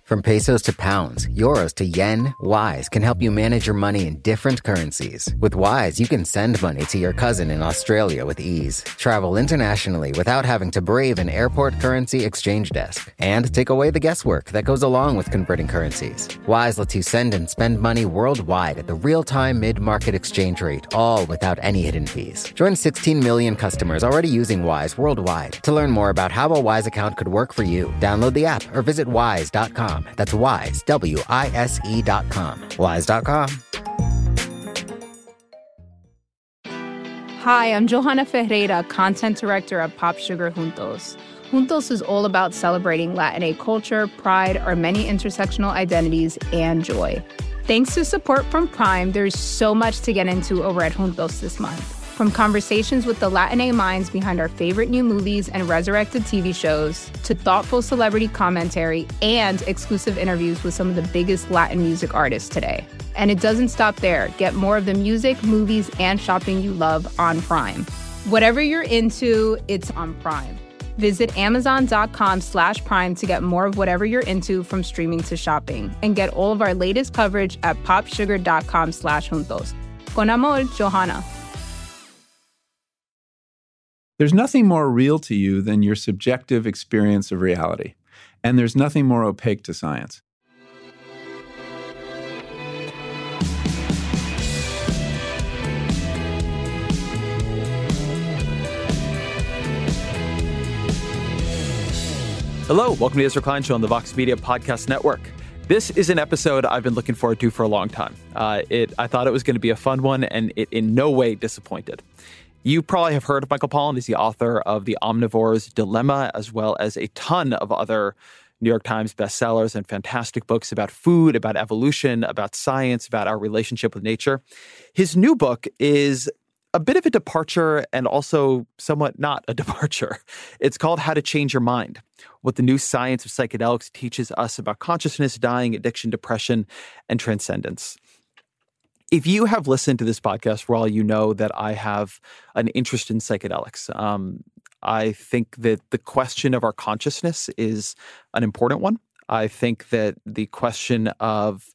From pesos to pounds, euros to yen, Wise can help you manage your money in different currencies. With Wise, you can send money to your cousin in Australia with ease, travel internationally without having to brave an airport currency exchange desk, and take away the guesswork that goes along with converting currencies. Wise lets you send and spend money worldwide at the real-time mid-market exchange rate, all without any hidden fees. Join 16 million customers already using Wise worldwide. To learn more about how a Wise account could work for you, download the app or visit wise.com. That's Wise, WISE.com. Wise.com. Hi, I'm Johanna Ferreira, content director at Pop Sugar Juntos. Juntos is all about celebrating Latina culture, pride, our many intersectional identities, and joy. Thanks to support from Prime, there's so much to get into over at Juntos this month. From conversations with the Latina minds behind our favorite new movies and resurrected TV shows, to thoughtful celebrity commentary and exclusive interviews with some of the biggest Latin music artists today. And it doesn't stop there. Get more of the music, movies, and shopping you love on Prime. Whatever you're into, it's on Prime. Visit Amazon.com/Prime to get more of whatever you're into, from streaming to shopping. And get all of our latest coverage at popsugar.com/juntos. Con amor, Johanna. There's nothing more real to you than your subjective experience of reality. And there's nothing more opaque to science. Hello, welcome to the Ezra Klein Show on the Vox Media Podcast Network. This is an episode I've been looking forward to for a long time. I thought it was going to be a fun one, and it in no way disappointed. You probably have heard of Michael Pollan. He's the author of The Omnivore's Dilemma, as well as a ton of other New York Times bestsellers and fantastic books about food, about evolution, about science, about our relationship with nature. His new book is a bit of a departure and also somewhat not a departure. It's called How to Change Your Mind: What the New Science of Psychedelics Teaches Us About Consciousness, Dying, Addiction, Depression, and Transcendence. If you have listened to this podcast for all, you know that I have an interest in psychedelics. I think that the question of our consciousness is an important one. I think that the question of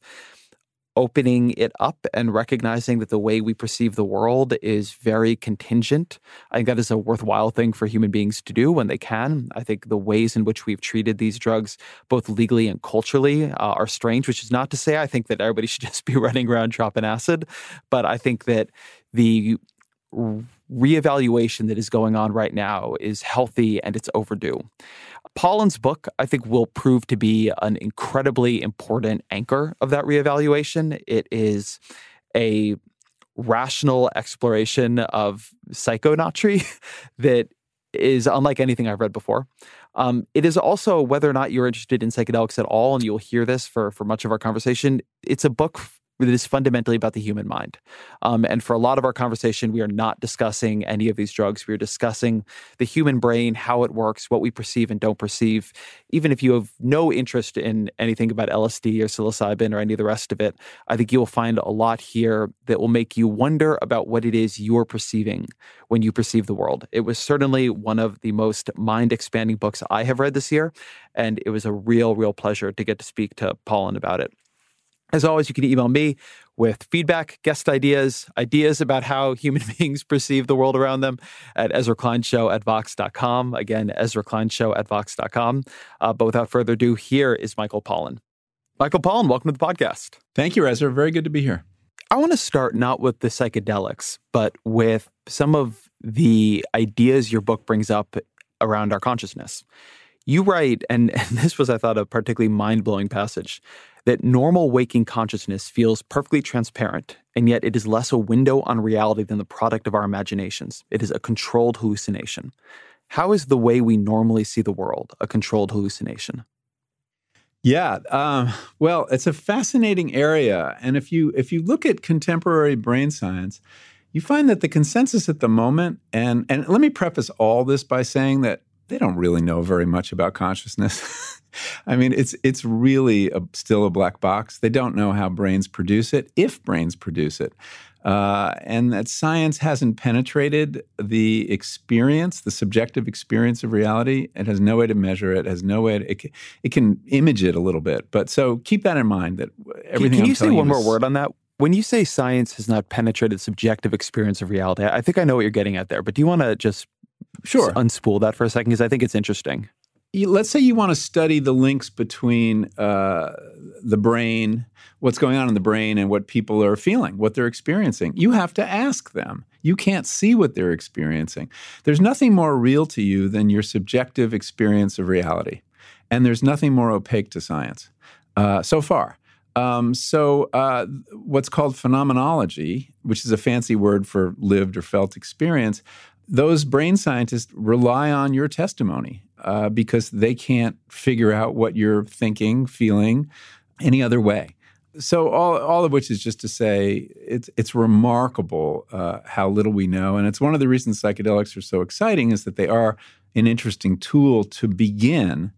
opening it up and recognizing that the way we perceive the world is very contingent. I think that is a worthwhile thing for human beings to do when they can. I think the ways in which we've treated these drugs, both legally and culturally, are strange, which is not to say I think that everybody should just be running around dropping acid. But I think that the reevaluation that is going on right now is healthy and it's overdue. Pollan's book, I think, will prove to be an incredibly important anchor of that reevaluation. It is a rational exploration of psychonauty that is unlike anything I've read before. It is also, whether or not you're interested in psychedelics at all, and you'll hear this for much of our conversation, it's a book that is fundamentally about the human mind. And for a lot of our conversation, we are not discussing any of these drugs. We are discussing the human brain, how it works, what we perceive and don't perceive. Even if you have no interest in anything about LSD or psilocybin or any of the rest of it, I think you will find a lot here that will make you wonder about what it is you're perceiving when you perceive the world. It was certainly one of the most mind-expanding books I have read this year, and it was a real pleasure to get to speak to Pollan about it. As always, you can email me with feedback, guest ideas about how human beings perceive the world around them at EzraKleinShow@Vox.com. Again, EzraKleinShow@Vox.com. But without further ado, here is Michael Pollan. Michael Pollan, welcome to the podcast. Thank you, Ezra. Very good to be here. I want to start not with the psychedelics, but with some of the ideas your book brings up around our consciousness. You write, and this was, I thought, a particularly mind-blowing passage, that normal waking consciousness feels perfectly transparent, and yet it is less a window on reality than the product of our imaginations. It is a controlled hallucination. How is the way we normally see the world a controlled hallucination? Yeah, well, it's a fascinating area. And if you look at contemporary brain science, you find that the consensus at the moment, and let me preface all this by saying that they don't really know very much about consciousness. I mean, it's really still a black box. They don't know how brains produce it, if brains produce it. And that science hasn't penetrated the experience, the subjective experience of reality. It has no way to measure it, has no way to, it can image it a little bit. But so keep that in mind, that everything Can you say one more is, word on that? When you say science has not penetrated subjective experience of reality, I think I know what you're getting at there, but do you want to just unspool that for a second? Because I think it's interesting. Let's say you want to study the links between the brain, what's going on in the brain, and what people are feeling, what they're experiencing. You have to ask them. You can't see what they're experiencing. There's nothing more real to you than your subjective experience of reality. And there's nothing more opaque to science so far. What's called phenomenology, which is a fancy word for lived or felt experience, those brain scientists rely on your testimony because they can't figure out what you're thinking, feeling any other way. So all of which is just to say it's remarkable how little we know. And it's one of the reasons psychedelics are so exciting is that they are an interesting tool to begin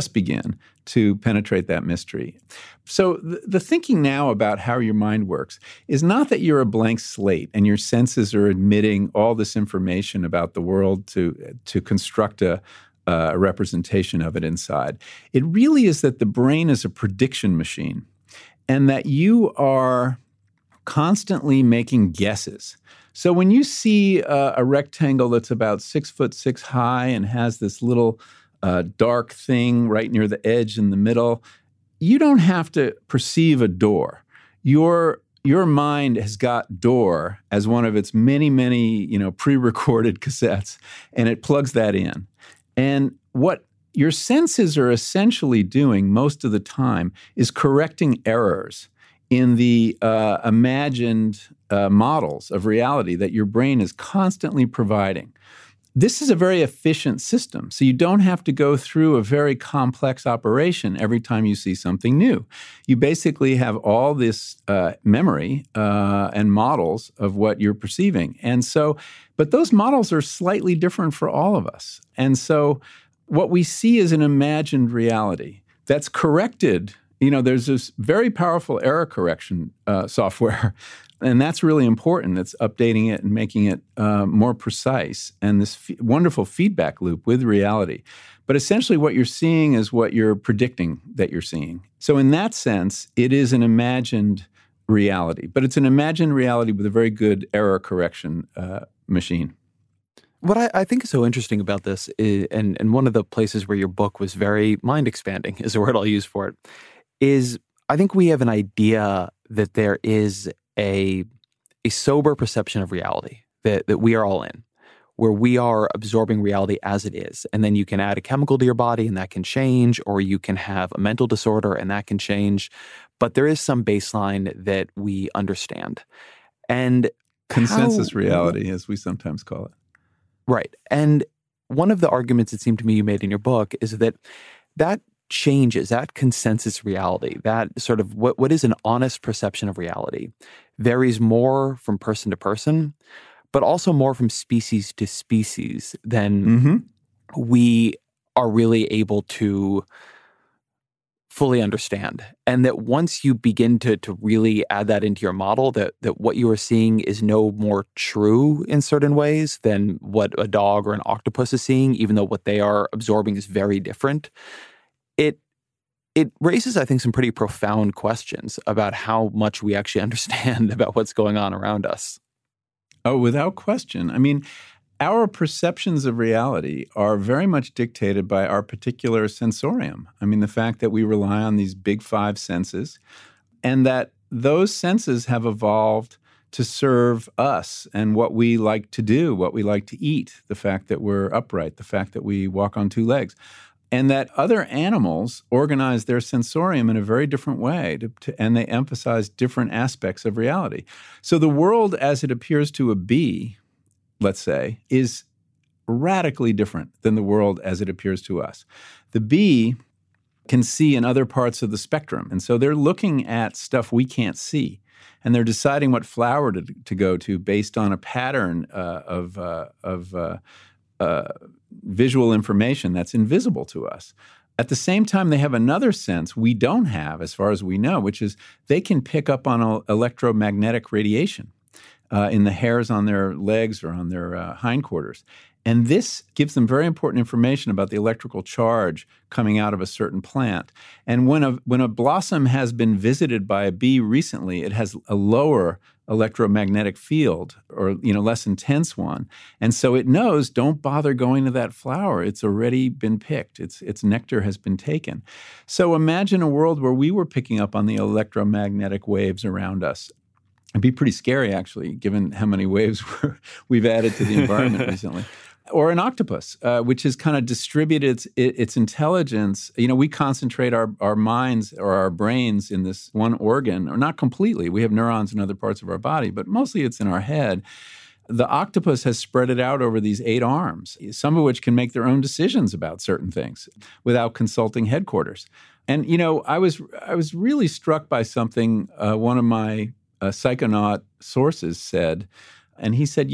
to penetrate that mystery. So the thinking now about how your mind works is not that you're a blank slate and your senses are admitting all this information about the world to construct a representation of it inside. It really is that the brain is a prediction machine and that you are constantly making guesses. So when you see a rectangle that's about 6'6" high and has this little dark thing right near the edge in the middle, you don't have to perceive a door. Your mind has got door as one of its many, pre-recorded cassettes, and it plugs that in. And what your senses are essentially doing most of the time is correcting errors in the imagined models of reality that your brain is constantly providing. This is a very efficient system, so you don't have to go through a very complex operation every time you see something new. You basically have all this memory and models of what you're perceiving. And so, but those models are slightly different for all of us. And so what we see is an imagined reality that's corrected. You know, there's this very powerful error correction software, and that's really important. It's updating it and making it more precise, and this wonderful feedback loop with reality. But essentially what you're seeing is what you're predicting that you're seeing. So in that sense, it is an imagined reality, but it's an imagined reality with a very good error correction machine. What I think is so interesting about this is, and one of the places where your book was very mind-expanding is the word I'll use for it, is I think we have an idea that there is a sober perception of reality that we are all in, where we are absorbing reality as it is. And then you can add a chemical to your body and that can change, or you can have a mental disorder and that can change. But there is some baseline that we understand. And consensus reality, as we sometimes call it. Right. And one of the arguments it seemed to me you made in your book is that changes, that consensus reality, that sort of what is an honest perception of reality, varies more from person to person, but also more from species to species than we are really able to fully understand. And that once you begin to really add that into your model, that what you are seeing is no more true in certain ways than what a dog or an octopus is seeing, even though what they are absorbing is very different. It raises, I think, some pretty profound questions about how much we actually understand about what's going on around us. Oh, without question. I mean, our perceptions of reality are very much dictated by our particular sensorium. I mean, the fact that we rely on these big five senses and that those senses have evolved to serve us and what we like to do, what we like to eat, the fact that we're upright, the fact that we walk on two legs. And that other animals organize their sensorium in a very different way, and they emphasize different aspects of reality. So the world as it appears to a bee, let's say, is radically different than the world as it appears to us. The bee can see in other parts of the spectrum, and so they're looking at stuff we can't see, and they're deciding what flower to go to based on a pattern of visual information that's invisible to us. At the same time, they have another sense we don't have, as far as we know, which is they can pick up on electromagnetic radiation in the hairs on their legs or on their hindquarters. And this gives them very important information about the electrical charge coming out of a certain plant. And when a blossom has been visited by a bee recently, it has a lower electromagnetic field, or less intense one. And so it knows, don't bother going to that flower. It's already been picked. Its nectar has been taken. So imagine a world where we were picking up on the electromagnetic waves around us. It'd be pretty scary, actually, given how many waves we've added to the environment recently. Or an octopus, which has kind of distributed its intelligence. We concentrate our minds or our brains in this one organ, or not completely. We have neurons in other parts of our body, but mostly it's in our head. The octopus has spread it out over these 8 arms, some of which can make their own decisions about certain things without consulting headquarters. And, I was really struck by something one of my psychonaut sources said. And he said,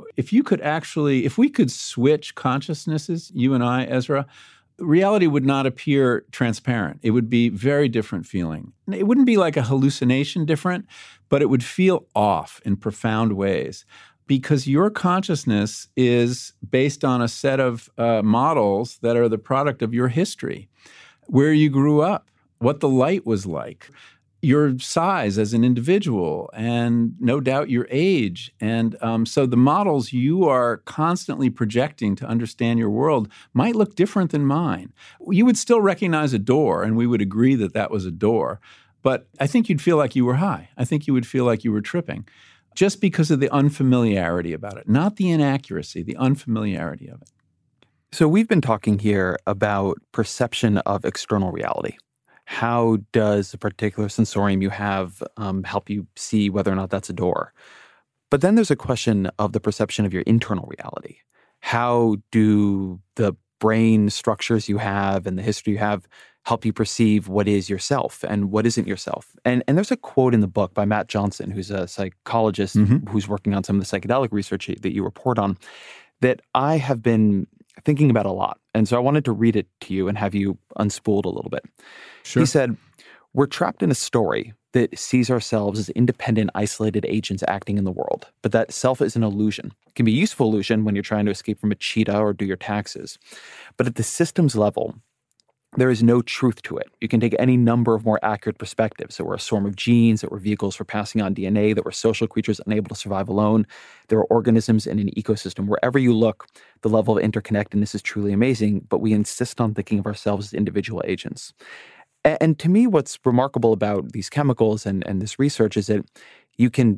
if we could switch consciousnesses, you and I, Ezra, reality would not appear transparent. It would be very different feeling. It wouldn't be like a hallucination different, but it would feel off in profound ways, because your consciousness is based on a set of models that are the product of your history, where you grew up, what the light was like, your size as an individual, and no doubt your age. And so the models you are constantly projecting to understand your world might look different than mine. You would still recognize a door, and we would agree that that was a door. But I think you'd feel like you were high. I think you would feel like you were tripping, just because of the unfamiliarity about it, not the inaccuracy, the unfamiliarity of it. So we've been talking here about perception of external reality. How does a particular sensorium you have help you see whether or not that's a door? But then there's a question of the perception of your internal reality. How do the brain structures you have and the history you have help you perceive what is yourself and what isn't yourself? And there's a quote in the book by Matt Johnson, who's a psychologist who's working on some of the psychedelic research that you report on, that I have been thinking about a lot. And so I wanted to read it to you and have you unspooled a little bit. Sure. He said, "We're trapped in a story that sees ourselves as independent, isolated agents acting in the world. But that self is an illusion. It can be a useful illusion when you're trying to escape from a cheetah or do your taxes. But at the systems level, there is no truth to it. You can take any number of more accurate perspectives. That we're a swarm of genes, that we're vehicles for passing on DNA, that we're social creatures unable to survive alone. There are organisms in an ecosystem. Wherever you look, the level of interconnectedness is truly amazing, but we insist on thinking of ourselves as individual agents." And to me, what's remarkable about these chemicals and this research is that you can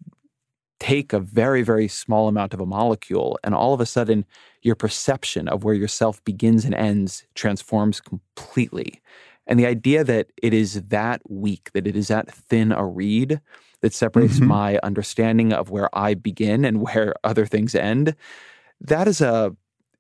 take a very, very small amount of a molecule, and all of a sudden, your perception of where yourself begins and ends transforms completely. And the idea that it is that weak, that it is that thin a reed that separates my understanding of where I begin and where other things end, that is a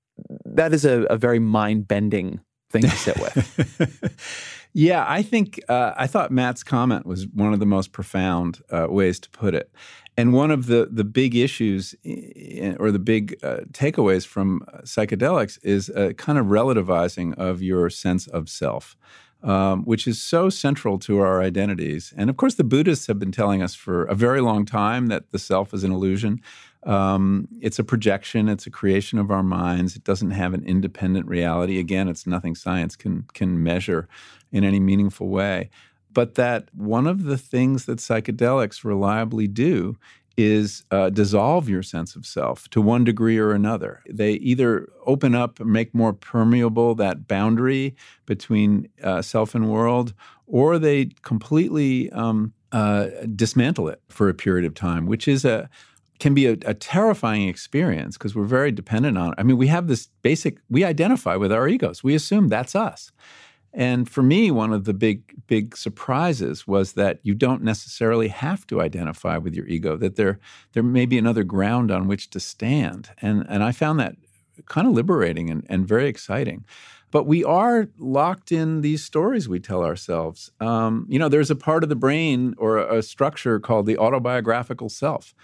very mind-bending thing to sit with. Yeah, I think I thought Matt's comment was one of the most profound ways to put it. And one of the big issues or the big takeaways from psychedelics is a kind of relativizing of your sense of self, which is so central to our identities. And of course, the Buddhists have been telling us for a very long time that the self is an illusion. It's a projection. It's a creation of our minds. It doesn't have an independent reality. Again, it's nothing science can measure in any meaningful way. But that one of the things that psychedelics reliably do is dissolve your sense of self to one degree or another. They either open up and make more permeable that boundary between self and world, or they completely dismantle it for a period of time, which is can be a terrifying experience because we're very dependent on it. I mean, we have this we identify with our egos. We assume that's us. And for me, one of the big surprises was that you don't necessarily have to identify with your ego, that there may be another ground on which to stand. And I found that kind of liberating and very exciting. But we are locked in these stories we tell ourselves. There's a part of the brain or a structure called the autobiographical self.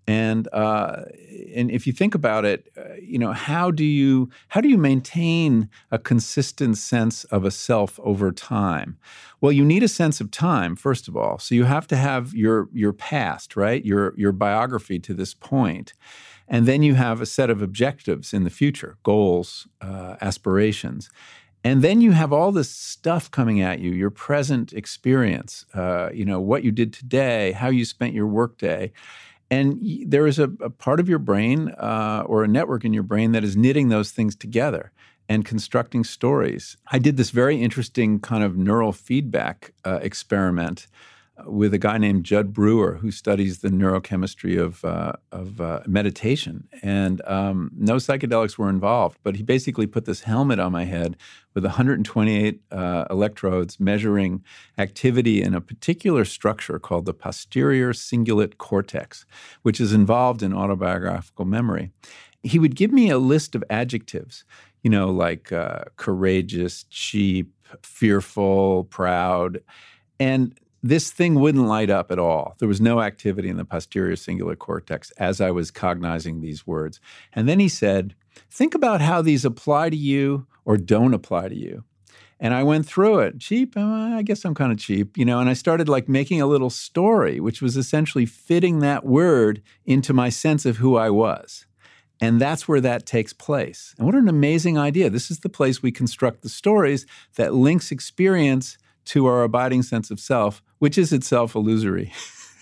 And if you think about it, how do you maintain a consistent sense of a self over time? Well, you need a sense of time, first of all. So you have to have your past, right? Your biography to this point. And then you have a set of objectives in the future, goals, aspirations. And then you have all this stuff coming at you, your present experience, what you did today, how you spent your workday. And there is a part of your brain or a network in your brain that is knitting those things together and constructing stories. I did this very interesting kind of neural feedback experiment with a guy named Judd Brewer, who studies the neurochemistry of meditation. And no psychedelics were involved, but he basically put this helmet on my head with 128 electrodes measuring activity in a particular structure called the posterior cingulate cortex, which is involved in autobiographical memory. He would give me a list of adjectives, like courageous, cheap, fearful, proud, and this thing wouldn't light up at all. There was no activity in the posterior cingulate cortex as I was cognizing these words. And then he said, think about how these apply to you or don't apply to you. And I went through it. Cheap? I guess I'm kind of cheap, and I started making a little story, which was essentially fitting that word into my sense of who I was. And that's where that takes place. And what an amazing idea. This is the place we construct the stories that links experience to our abiding sense of self, which is itself illusory.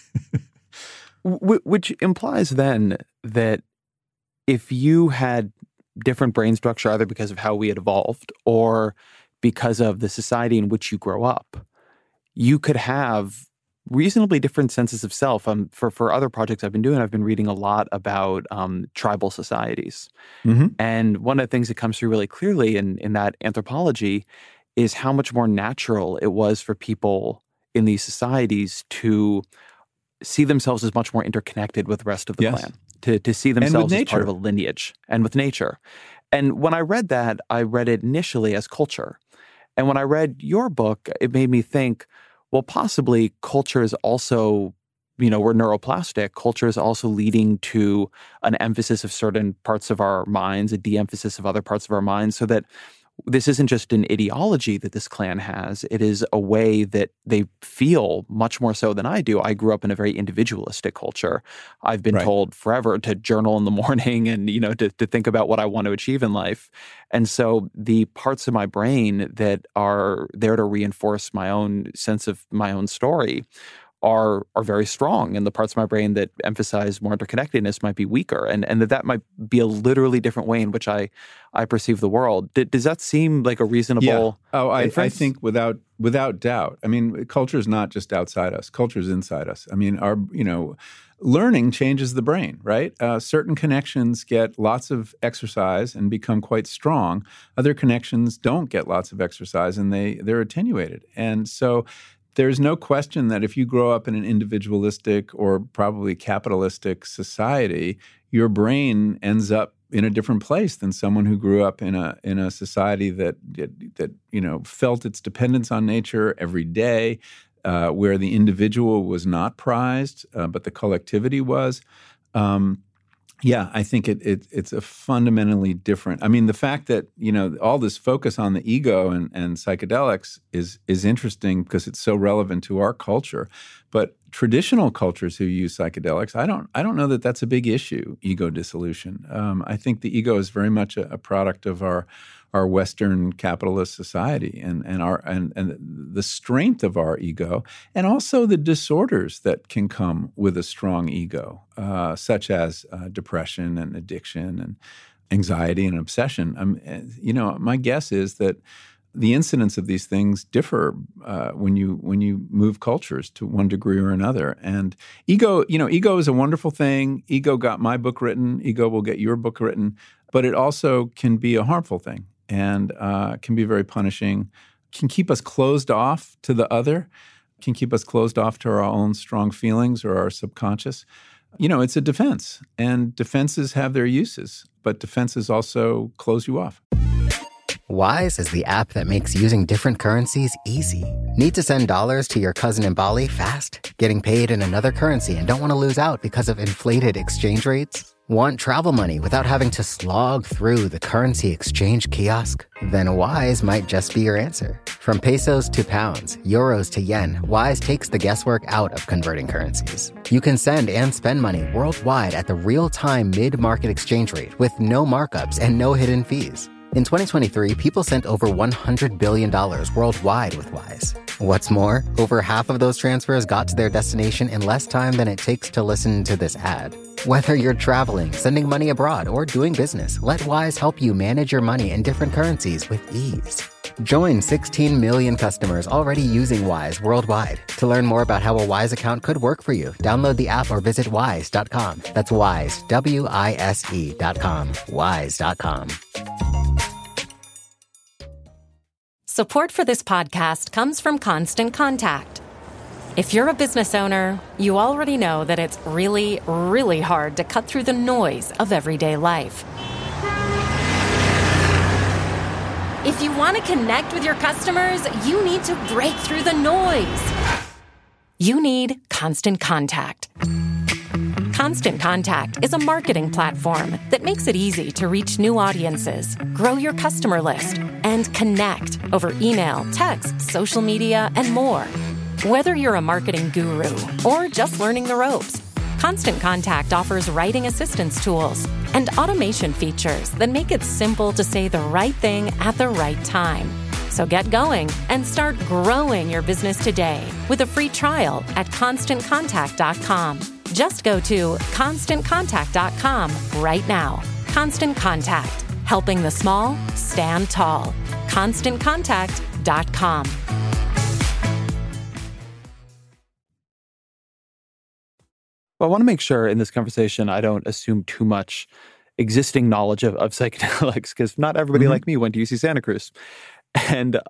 Which implies then that if you had different brain structure, either because of how we had evolved or because of the society in which you grow up, you could have reasonably different senses of self. For other projects I've been doing, I've been reading a lot about tribal societies. Mm-hmm. And one of the things that comes through really clearly in that anthropology is how much more natural it was for people in these societies to see themselves as much more interconnected with the rest of the clan, to see themselves as part of a lineage and with nature. And when I read that, I read it initially as culture. And when I read your book, it made me think, well, possibly culture is also, we're neuroplastic. Culture is also leading to an emphasis of certain parts of our minds, a de-emphasis of other parts of our minds, so that this isn't just an ideology that this clan has. It is a way that they feel much more so than I do. I grew up in a very individualistic culture. I've been told forever to journal in the morning and, to think about what I want to achieve in life. And so the parts of my brain that are there to reinforce my own sense of my own story are very strong, and the parts of my brain that emphasize more interconnectedness might be weaker, and that might be a literally different way in which I perceive the world. Does that seem like a reasonable inference? I think without doubt. I mean, culture is not just outside us. Culture is inside us. I mean, our learning changes the brain, right? Certain connections get lots of exercise and become quite strong. Other connections don't get lots of exercise and they're attenuated. And so there's no question that if you grow up in an individualistic or probably capitalistic society, your brain ends up in a different place than someone who grew up in a society that felt its dependence on nature every day, where the individual was not prized, but the collectivity was. I think it's a fundamentally different. I mean, the fact that all this focus on the ego and psychedelics is interesting because it's so relevant to our culture. But traditional cultures who use psychedelics, I don't know that that's a big issue. Ego dissolution. I think the ego is very much a product of our Western capitalist society and the strength of our ego, and also the disorders that can come with a strong ego, such as depression and addiction and anxiety and obsession. My guess is that the incidence of these things differ when you move cultures to one degree or another. And ego is a wonderful thing. Ego got my book written. Ego will get your book written. But it also can be a harmful thing and can be very punishing, can keep us closed off to the other, can keep us closed off to our own strong feelings or our subconscious. It's a defense, and defenses have their uses, but defenses also close you off. Wise is the app that makes using different currencies easy. Need to send dollars to your cousin in Bali fast? Getting paid in another currency and don't want to lose out because of inflated exchange rates? Want travel money without having to slog through the currency exchange kiosk? Then Wise might just be your answer. From pesos to pounds, euros to yen, Wise takes the guesswork out of converting currencies. You can send and spend money worldwide at the real-time mid-market exchange rate with no markups and no hidden fees. In 2023, people sent over $100 billion worldwide with Wise. What's more, over half of those transfers got to their destination in less time than it takes to listen to this ad. Whether you're traveling, sending money abroad, or doing business, let Wise help you manage your money in different currencies with ease. Join 16 million customers already using Wise worldwide. To learn more about how a Wise account could work for you, download the app or visit wise.com. That's Wise, WISE.com, wise.com. Support for this podcast comes from Constant Contact. If you're a business owner, you already know that it's really, really hard to cut through the noise of everyday life. If you want to connect with your customers, you need to break through the noise. You need Constant Contact. Constant Contact is a marketing platform that makes it easy to reach new audiences, grow your customer list, and connect over email, text, social media, and more. Whether you're a marketing guru or just learning the ropes, Constant Contact offers writing assistance tools and automation features that make it simple to say the right thing at the right time. So get going and start growing your business today with a free trial at ConstantContact.com. Just go to ConstantContact.com right now. Constant Contact, helping the small stand tall. ConstantContact.com. Well, I want to make sure in this conversation I don't assume too much existing knowledge of psychedelics, because not everybody like me went to UC Santa Cruz. And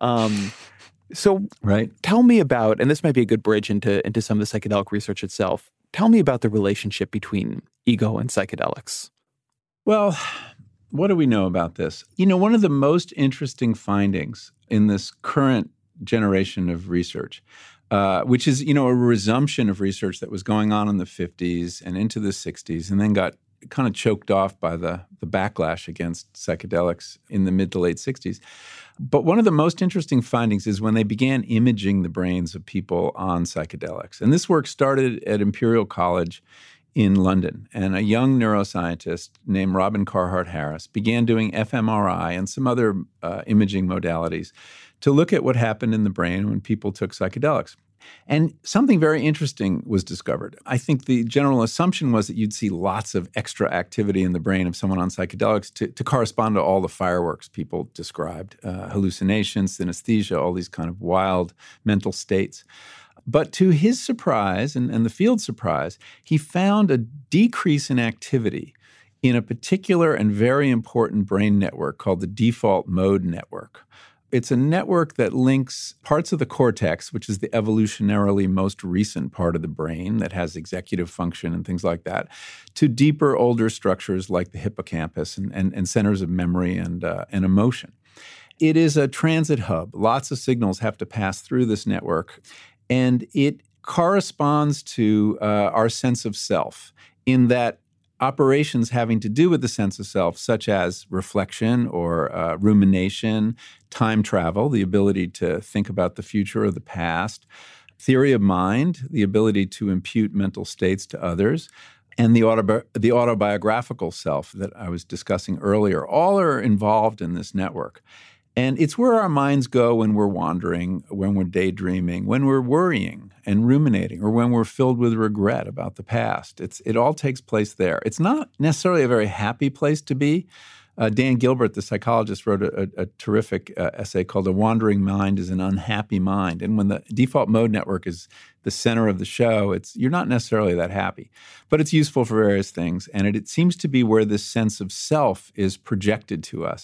so tell me about, and this might be a good bridge into some of the psychedelic research itself, tell me about the relationship between ego and psychedelics. Well, what do we know about this? You know, one of the most interesting findings in this current generation of research, which is, you know, a resumption of research that was going on in the 50s and into the 60s and then got kind of choked off by the backlash against psychedelics in the mid to late 60s. But one of the most interesting findings is when they began imaging the brains of people on psychedelics. And this work started at Imperial College in London. And a young neuroscientist named Robin Carhart Harris began doing fMRI and some other imaging modalities to look at what happened in the brain when people took psychedelics. And something very interesting was discovered. I think the general assumption was that you'd see lots of extra activity in the brain of someone on psychedelics to correspond to all the fireworks people described, hallucinations, synesthesia, all these kind of wild mental states. But to his surprise, and the field's surprise, he found a decrease in activity in a particular and very important brain network called the default mode network. It's a network that links parts of the cortex, which is the evolutionarily most recent part of the brain that has executive function and things like that, to deeper, older structures like the hippocampus and centers of memory and emotion. It is a transit hub. Lots of signals have to pass through this network, and it corresponds to our sense of self in that operations having to do with the sense of self, such as reflection or rumination, time travel, the ability to think about the future or the past, theory of mind, the ability to impute mental states to others, and the autobiographical self that I was discussing earlier, all are involved in this network. And it's where our minds go when we're wandering, when we're daydreaming, when we're worrying and ruminating, or when we're filled with regret about the past. It all takes place there. It's not necessarily a very happy place to be. Dan Gilbert, the psychologist, wrote a terrific essay called "A Wandering Mind is an Unhappy Mind." And when the default mode network is the center of the show, you're not necessarily that happy. But it's useful for various things. And it seems to be where this sense of self is projected to us.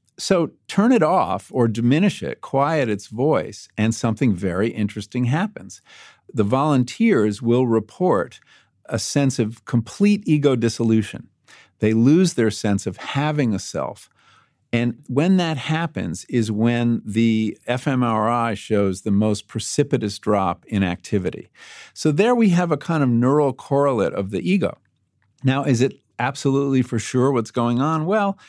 So turn it off or diminish it, quiet its voice, and something very interesting happens. The volunteers will report a sense of complete ego dissolution. They lose their sense of having a self, And when that happens is when the fMRI shows the most precipitous drop in activity. So there we have a kind of neural correlate of the ego. Now, is it absolutely for sure what's going on? Well,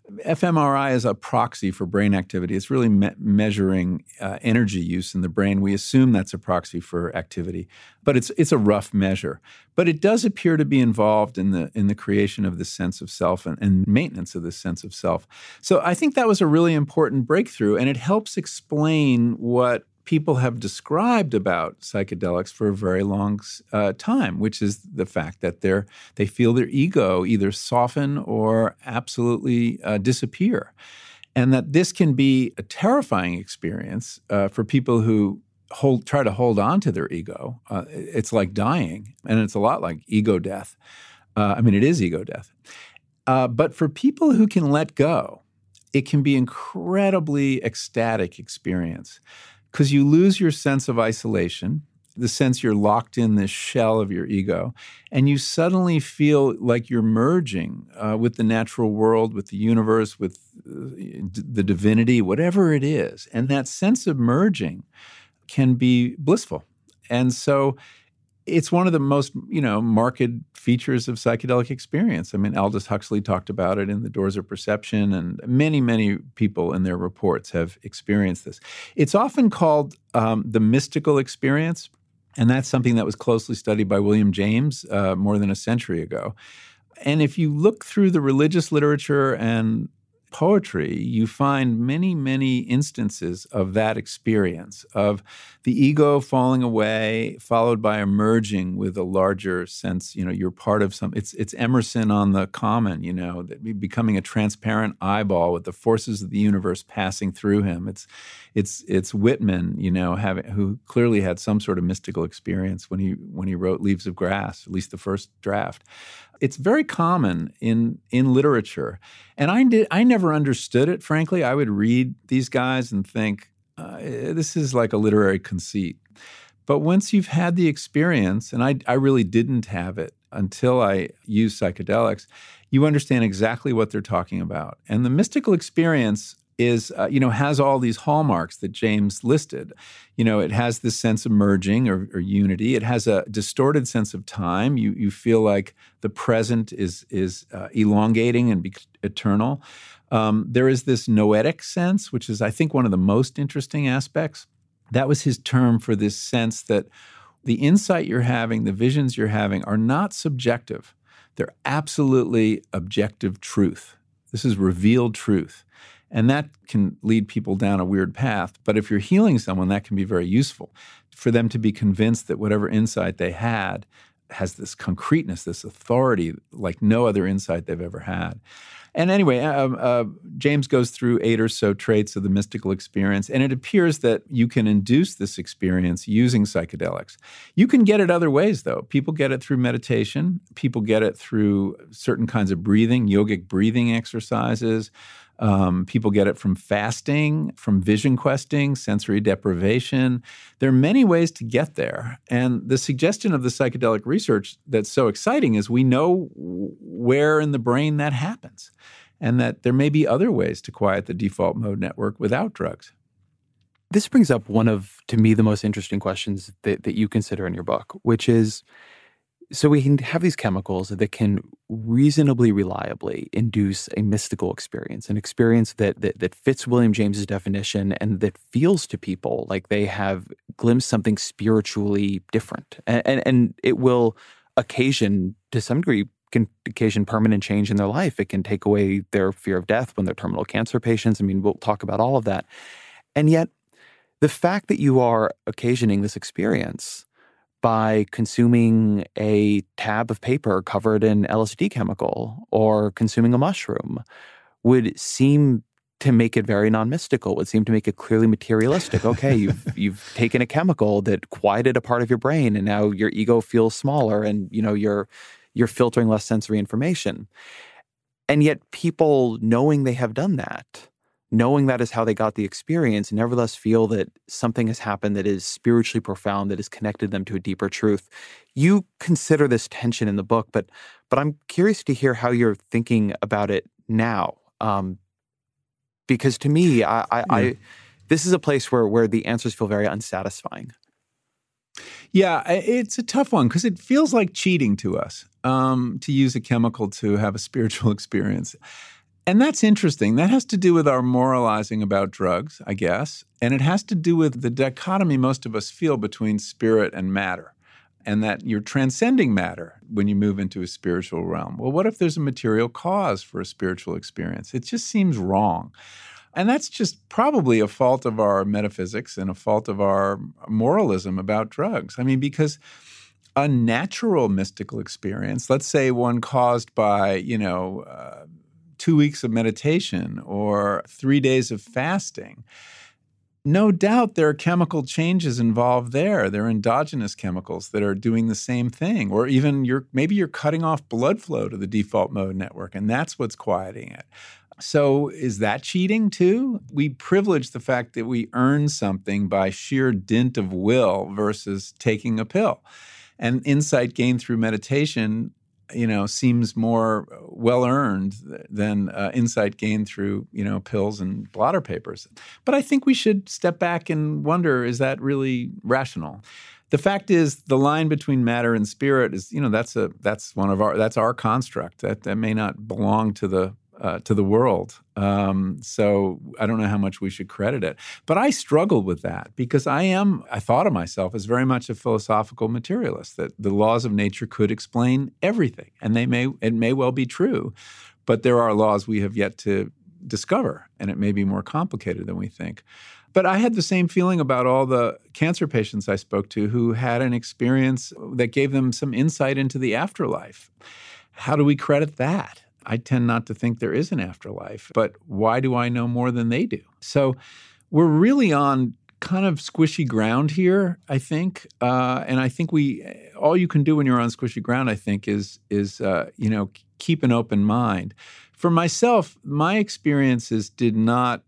fMRI is a proxy for brain activity. It's really measuring energy use in the brain. We assume that's a proxy for activity, but it's a rough measure. But it does appear to be involved in the creation of this sense of self and maintenance of this sense of self. So I think that was a really important breakthrough, and it helps explain what people have described about psychedelics for a very long time, which is the fact that they feel their ego either soften or absolutely disappear. And that this can be a terrifying experience for people who try to hold on to their ego. It's like dying, and it's a lot like ego death. It is ego death. But for people who can let go, it can be incredibly ecstatic experience. Because you lose your sense of isolation, the sense you're locked in this shell of your ego, and you suddenly feel like you're merging with the natural world, with the universe, with the divinity, whatever it is. And that sense of merging can be blissful. And so it's one of the most, marked features of psychedelic experience. Aldous Huxley talked about it in The Doors of Perception, and many, many people in their reports have experienced this. It's often called the mystical experience, and that's something that was closely studied by William James more than a century ago. And if you look through the religious literature and poetry, you find many, many instances of that experience, of the ego falling away, followed by a merging with a larger sense, you're part of some, it's Emerson on the Common, that becoming a transparent eyeball with the forces of the universe passing through him. It's Whitman, who clearly had some sort of mystical experience when he wrote Leaves of Grass, at least the first draft. It's very common in literature. And I never understood it, frankly. I would read these guys and think, this is like a literary conceit. But once you've had the experience, and I really didn't have it until I used psychedelics, you understand exactly what they're talking about. And the mystical experience is, has all these hallmarks that James listed. It has this sense of merging or unity. It has a distorted sense of time. You feel like the present is elongating and eternal. There is this noetic sense, which is, I think, one of the most interesting aspects. That was his term for this sense that the insight you're having, the visions you're having are not subjective. They're absolutely objective truth. This is revealed truth. And that can lead people down a weird path. But if you're healing someone, that can be very useful for them to be convinced that whatever insight they had has this concreteness, this authority like no other insight they've ever had. And anyway, James goes through 8 or so traits of the mystical experience, and it appears that you can induce this experience using psychedelics. You can get it other ways, though. People get it through meditation. People get it through certain kinds of breathing, yogic breathing exercises. People get it from fasting, from vision questing, sensory deprivation. There are many ways to get there. And the suggestion of the psychedelic research that's so exciting is we know where in the brain that happens, and that there may be other ways to quiet the default mode network without drugs. This brings up one of, to me, the most interesting questions that you consider in your book, which is, so we can have these chemicals that can reasonably reliably induce a mystical experience, an experience that fits William James's definition and that feels to people like they have glimpsed something spiritually different. And it will occasion, to some degree, can occasion permanent change in their life. It can take away their fear of death when they're terminal cancer patients. We'll talk about all of that. And yet, the fact that you are occasioning this experience by consuming a tab of paper covered in LSD chemical or consuming a mushroom would seem to make it very non-mystical, would seem to make it clearly materialistic. Okay, you've taken a chemical that quieted a part of your brain, and now your ego feels smaller, and you're filtering less sensory information. And yet people, knowing they have done that, knowing that is how they got the experience, nevertheless feel that something has happened that is spiritually profound, that has connected them to a deeper truth. You consider this tension in the book, but I'm curious to hear how you're thinking about it now. Because to me, this is a place where the answers feel very unsatisfying. Yeah, it's a tough one because it feels like cheating to us to use a chemical to have a spiritual experience. And that's interesting. That has to do with our moralizing about drugs, I guess. And it has to do with the dichotomy most of us feel between spirit and matter, and that you're transcending matter when you move into a spiritual realm. Well, what if there's a material cause for a spiritual experience? It just seems wrong. And that's just probably a fault of our metaphysics and a fault of our moralism about drugs. I mean, because a natural mystical experience, let's say one caused by, 2 weeks of meditation or 3 days of fasting, no doubt there are chemical changes involved there. There are endogenous chemicals that are doing the same thing. Or even maybe you're cutting off blood flow to the default mode network, and that's what's quieting it. So is that cheating too? We privilege the fact that we earn something by sheer dint of will versus taking a pill. And insight gained through meditation, seems more well-earned than insight gained through, pills and blotter papers. But I think we should step back and wonder, is that really rational? The fact is, the line between matter and spirit is, that's our construct. That may not belong to the world. So I don't know how much we should credit it. But I struggled with that because I thought of myself as very much a philosophical materialist, that the laws of nature could explain everything. And it may well be true, but there are laws we have yet to discover, and it may be more complicated than we think. But I had the same feeling about all the cancer patients I spoke to who had an experience that gave them some insight into the afterlife. How do we credit that? I tend not to think there is an afterlife, but why do I know more than they do? So we're really on kind of squishy ground here, I think. And I think all you can do when you're on squishy ground, I think, is keep an open mind. For myself, my experiences did not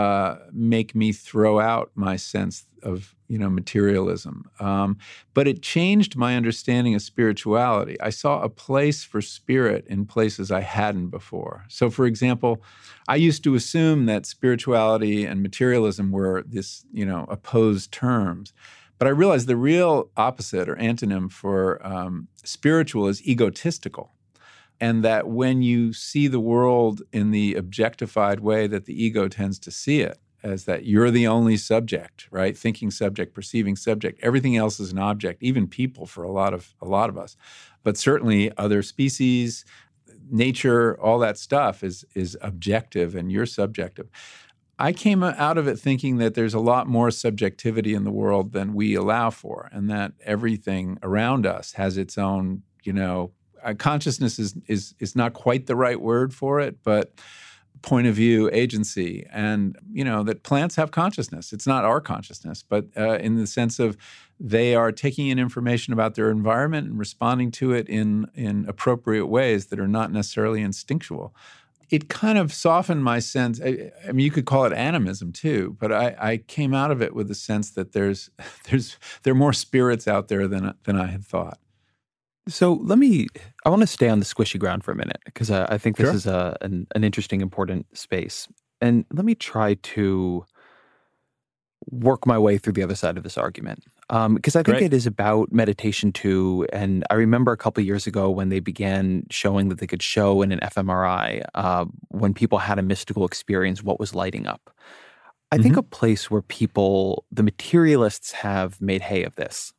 make me throw out my sense of, materialism. But it changed my understanding of spirituality. I saw a place for spirit in places I hadn't before. So, for example, I used to assume that spirituality and materialism were this, opposed terms. But I realized the real opposite or antonym for spiritual is egotistical. And that when you see the world in the objectified way that the ego tends to see it, as that you're the only subject, right? Thinking subject, perceiving subject. Everything else is an object, even people for a lot of us. But certainly other species, nature, all that stuff is objective and you're subjective. I came out of it thinking that there's a lot more subjectivity in the world than we allow for, and that everything around us has its own, consciousness is not quite the right word for it, but point of view, agency, and, that plants have consciousness. It's not our consciousness, but in the sense of they are taking in information about their environment and responding to it in appropriate ways that are not necessarily instinctual. It kind of softened my sense. I mean, you could call it animism too, but I came out of it with the sense that there are more spirits out there than I had thought. So I want to stay on the squishy ground for a minute because I think this is an interesting, important space. And let me try to work my way through the other side of this argument. Because I think it is about meditation too. And I remember a couple of years ago when they began showing that they could show in an fMRI when people had a mystical experience, what was lighting up. I think a place where the materialists have made hay of this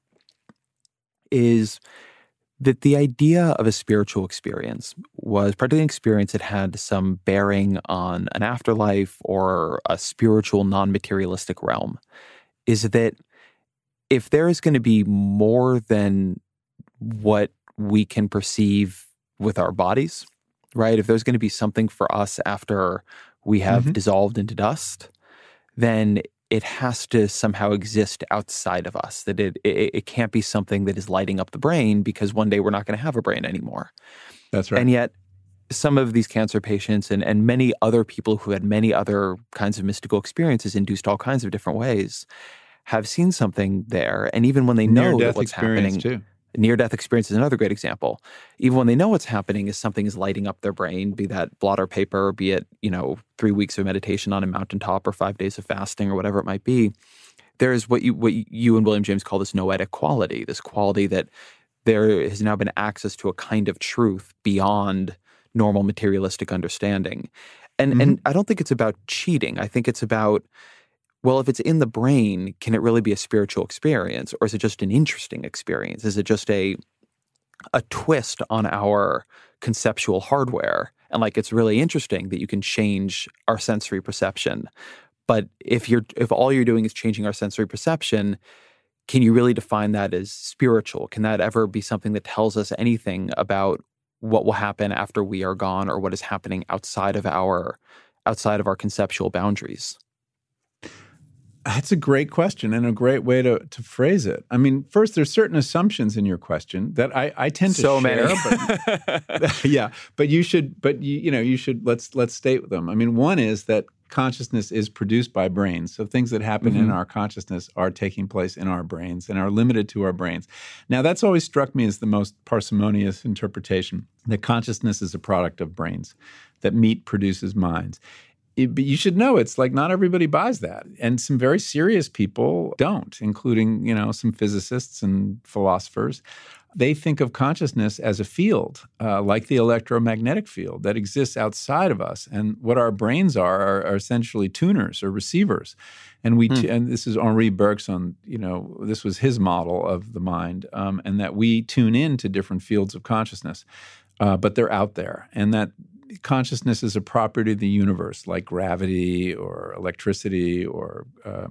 is that the idea of a spiritual experience was particularly an experience that had some bearing on an afterlife or a spiritual, non-materialistic realm, is that if there is going to be more than what we can perceive with our bodies, right? If there's going to be something for us after we have dissolved into dust, then it has to somehow exist outside of us, that it can't be something that is lighting up the brain because one day we're not going to have a brain anymore. That's right. And yet some of these cancer patients and many other people who had many other kinds of mystical experiences induced all kinds of different ways have seen something there. And even when they know that what's happening, too. Near-death experience is another great example. Even when they know what's happening, is something is lighting up their brain, be that blotter paper, be it, 3 weeks of meditation on a mountaintop or 5 days of fasting or whatever it might be. There's what you and William James call this noetic quality, this quality that there has now been access to a kind of truth beyond normal materialistic understanding. And I don't think it's about cheating. I think it's about, well, if it's in the brain, can it really be a spiritual experience? Or is it just an interesting experience? Is it just a twist on our conceptual hardware? And it's really interesting that you can change our sensory perception. But if all you're doing is changing our sensory perception, can you really define that as spiritual? Can that ever be something that tells us anything about what will happen after we are gone, or what is happening outside of our conceptual boundaries? That's a great question and a great way to phrase it. I mean, first, there's certain assumptions in your question that I tend to share. Many. But, yeah, but you should. Let's state them. I mean, one is that consciousness is produced by brains. So things that happen in our consciousness are taking place in our brains and are limited to our brains. Now, that's always struck me as the most parsimonious interpretation, that consciousness is a product of brains, that meat produces minds. But you should know it's not everybody buys that. And some very serious people don't, including, some physicists and philosophers. They think of consciousness as a field, like the electromagnetic field that exists outside of us. And what our brains are essentially tuners or receivers. And and this is Henri Bergson, this was his model of the mind, and that we tune into different fields of consciousness, but they're out there. And that consciousness is a property of the universe, like gravity or electricity or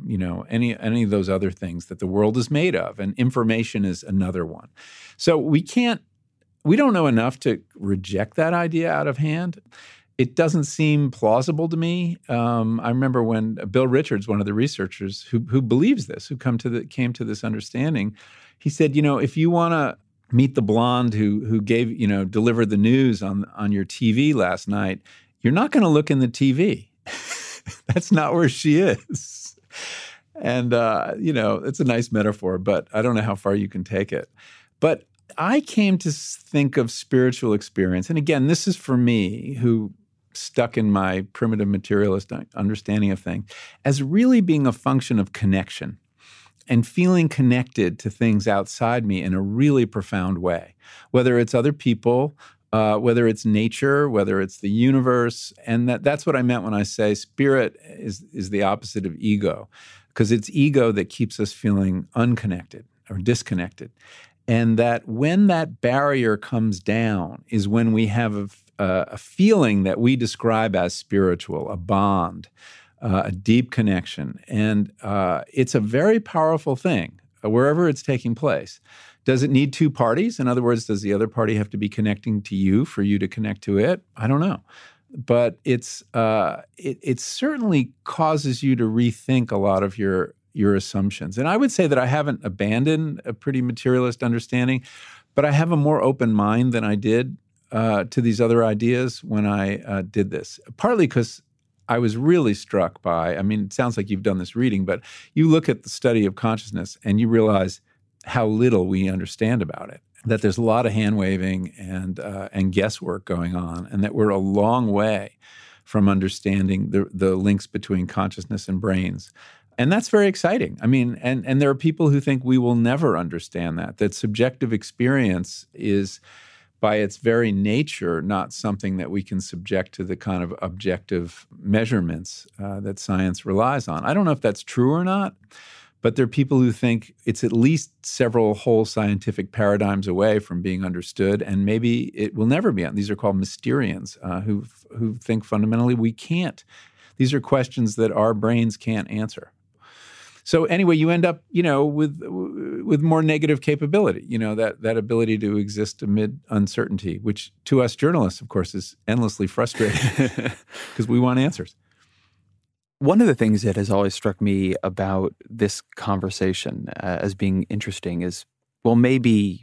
any of those other things that the world is made of, and information is another one. So we don't know enough to reject that idea out of hand. It doesn't seem plausible to me. I remember when Bill Richards, one of the researchers who believes this, who came to this understanding, he said, if you want to meet the blonde who gave, delivered the news on your TV last night, you're not going to look in the TV. That's not where she is. And, it's a nice metaphor, but I don't know how far you can take it. But I came to think of spiritual experience. And again, this is for me, who stuck in my primitive materialist understanding of things, as really being a function of connection and feeling connected to things outside me in a really profound way, whether it's other people, whether it's nature, whether it's the universe. And that's what I meant when I say spirit is the opposite of ego, because it's ego that keeps us feeling unconnected or disconnected. And that when that barrier comes down is when we have a feeling that we describe as spiritual, a bond, a deep connection. And it's a very powerful thing, wherever it's taking place. Does it need two parties? In other words, does the other party have to be connecting to you for you to connect to it? I don't know. But it certainly causes you to rethink a lot of your assumptions. And I would say that I haven't abandoned a pretty materialist understanding, but I have a more open mind than I did to these other ideas when I did this. Partly because I was really struck by, it sounds like you've done this reading, but you look at the study of consciousness and you realize how little we understand about it, that there's a lot of hand-waving and guesswork going on, and that we're a long way from understanding the links between consciousness and brains. And that's very exciting. And there are people who think we will never understand that subjective experience is, by its very nature, not something that we can subject to the kind of objective measurements that science relies on. I don't know if that's true or not, but there are people who think it's at least several whole scientific paradigms away from being understood, and maybe it will never be. These are called Mysterians, who think fundamentally we can't. These are questions that our brains can't answer. So anyway, you end up, with more negative capability, that ability to exist amid uncertainty, which to us journalists, of course, is endlessly frustrating because we want answers. One of the things that has always struck me about this conversation as being interesting is, well, maybe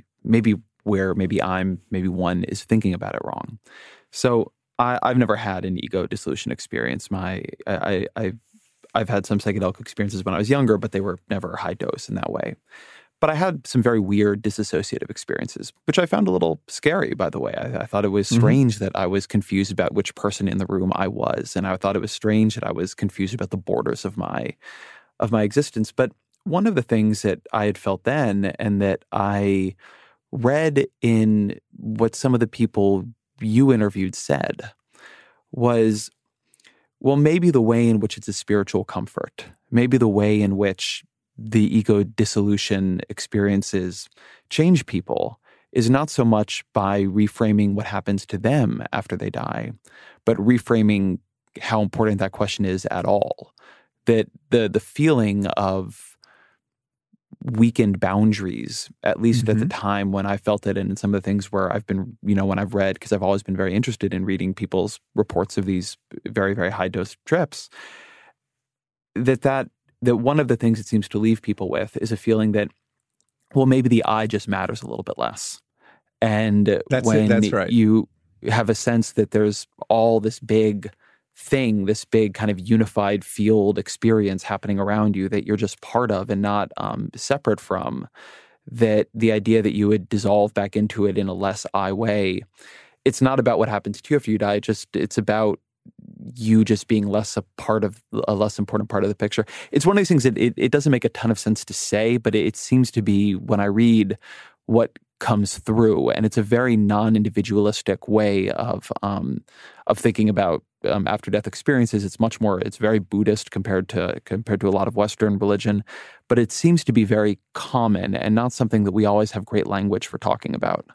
one is thinking about it wrong. So I've never had an ego dissolution experience. I've had some psychedelic experiences when I was younger, but they were never high dose in that way. But I had some very weird dissociative experiences, which I found a little scary, by the way. I thought it was strange that I was confused about which person in the room I was. And I thought it was strange that I was confused about the borders of my existence. But one of the things that I had felt then, and that I read in what some of the people you interviewed said, was, well, maybe the way in which it's a spiritual comfort, maybe the way in which the ego dissolution experiences change people is not so much by reframing what happens to them after they die, but reframing how important that question is at all. That the feeling of weakened boundaries, at least at the time when I felt it, and in some of the things where I've been, when I've read, because I've always been very interested in reading people's reports of these very, very high dose trips, that one of the things it seems to leave people with is a feeling that, well, maybe the I just matters a little bit less. And that's right. You have a sense that there's all this big thing, this big kind of unified field experience happening around you that you're just part of and not separate from, that the idea that you would dissolve back into it in a less I way, it's not about what happens to you after you die. It's about you just being a less important part of the picture. It's one of these things that it doesn't make a ton of sense to say, but it seems to be, when I read, what comes through. And it's a very non-individualistic way of thinking about after-death experiences. It's very Buddhist compared to a lot of Western religion, but it seems to be very common and not something that we always have great language for talking about.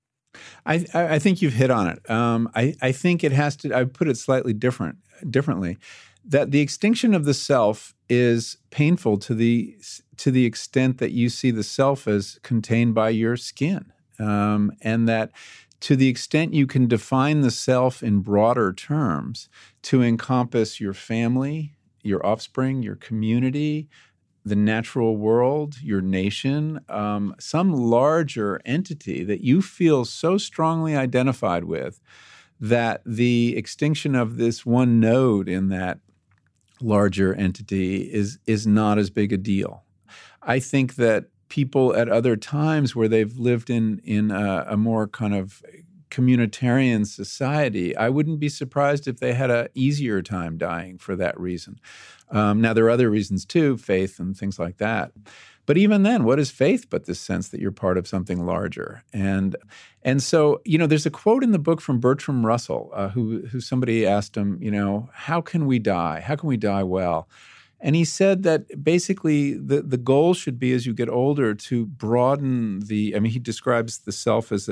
I think you've hit on it. I think it has to. I put it slightly differently. That the extinction of the self is painful to the extent that you see the self as contained by your skin, and that to the extent you can define the self in broader terms to encompass your family, your offspring, your community, the natural world, your nation, some larger entity that you feel so strongly identified with that the extinction of this one node in that larger entity is not as big a deal. I think that people at other times where they've lived in a more kind of communitarian society, I wouldn't be surprised if they had an easier time dying for that reason. Now, there are other reasons too, faith and things like that. But even then, what is faith but this sense that you're part of something larger? And so, there's a quote in the book from Bertrand Russell, who somebody asked him, how can we die? How can we die well? And he said that basically the goal should be, as you get older, to broaden he describes the self as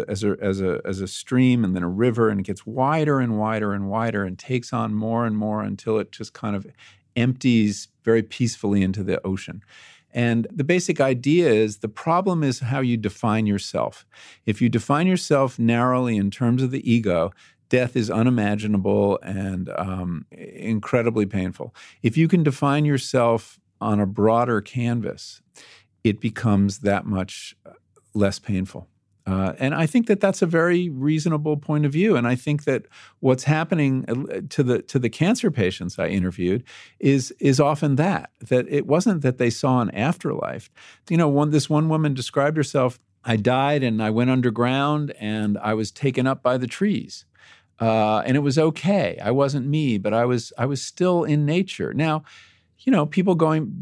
a stream and then a river, and it gets wider and wider and wider and takes on more and more until it just kind of empties very peacefully into the ocean. And the basic idea is the problem is how you define yourself. If you define yourself narrowly in terms of the ego, death is unimaginable and incredibly painful. If you can define yourself on a broader canvas, it becomes that much less painful. And I think that that's a very reasonable point of view. And I think that what's happening to the cancer patients I interviewed is often that it wasn't that they saw an afterlife. This one woman described herself, I died and I went underground and I was taken up by the trees. And it was okay. I wasn't me, but I was still in nature. Now, people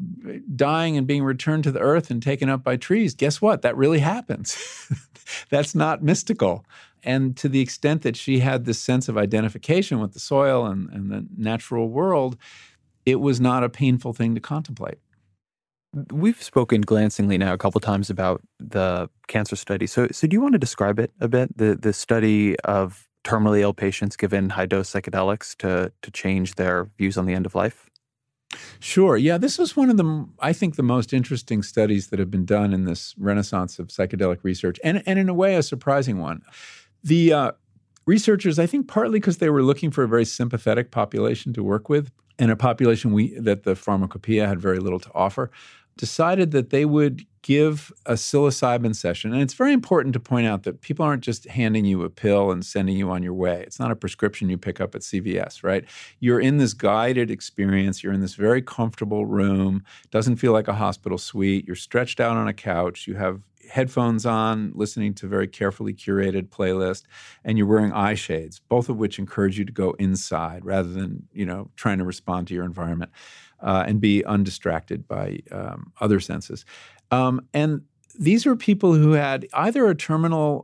dying and being returned to the earth and taken up by trees, guess what? That really happens. That's not mystical. And to the extent that she had this sense of identification with the soil and the natural world, it was not a painful thing to contemplate. We've spoken glancingly now a couple of times about the cancer study. So do you want to describe it a bit, the study of terminally ill patients given high-dose psychedelics to change their views on the end of life? Sure. Yeah, this was one of the most interesting studies that have been done in this renaissance of psychedelic research, and in a way, a surprising one. The researchers, I think partly because they were looking for a very sympathetic population to work with, and a population that the pharmacopoeia had very little to offer, decided that they would give a psilocybin session. And it's very important to point out that people aren't just handing you a pill and sending you on your way. It's not a prescription you pick up at CVS, right? You're in this guided experience. You're in this very comfortable room. Doesn't feel like a hospital suite. You're stretched out on a couch. You have headphones on, listening to very carefully curated playlist, and you're wearing eye shades, both of which encourage you to go inside rather than, trying to respond to your environment and be undistracted by other senses. And these were people who had either a terminal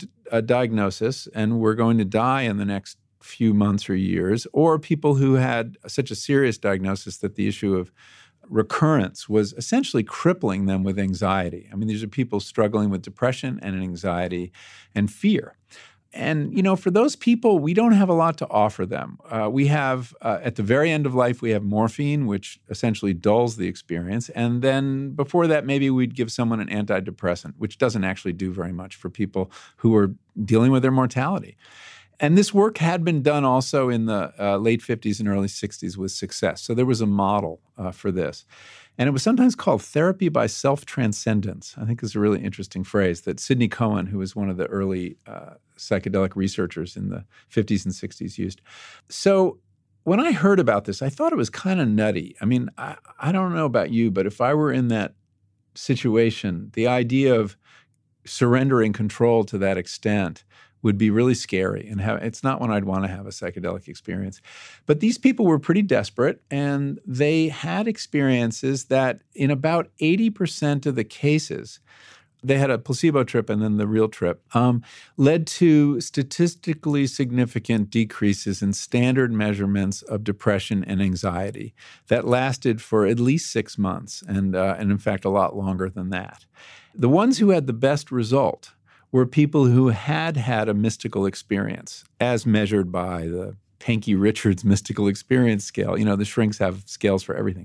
diagnosis and were going to die in the next few months or years, or people who had such a serious diagnosis that the issue of recurrence was essentially crippling them with anxiety. I mean, these are people struggling with depression and anxiety and fear. And, for those people, we don't have a lot to offer them. We have, at the very end of life, we have morphine, which essentially dulls the experience. And then before that, maybe we'd give someone an antidepressant, which doesn't actually do very much for people who are dealing with their mortality. And this work had been done also in the late 50s and early 60s with success. So there was a model for this. And it was sometimes called therapy by self-transcendence. I think is a really interesting phrase that Sidney Cohen, who was one of the early psychedelic researchers in the 50s and 60s, used. So when I heard about this, I thought it was kind of nutty. I mean, I don't know about you, but if I were in that situation, the idea of surrendering control to that extent would be really scary. And it's not when I'd want to have a psychedelic experience. But these people were pretty desperate, and they had experiences that in about 80% of the cases, they had a placebo trip and then the real trip, led to statistically significant decreases in standard measurements of depression and anxiety that lasted for at least 6 months, and in fact, a lot longer than that. The ones who had the best result were people who had had a mystical experience, as measured by the Pankey Richards mystical experience scale. The shrinks have scales for everything.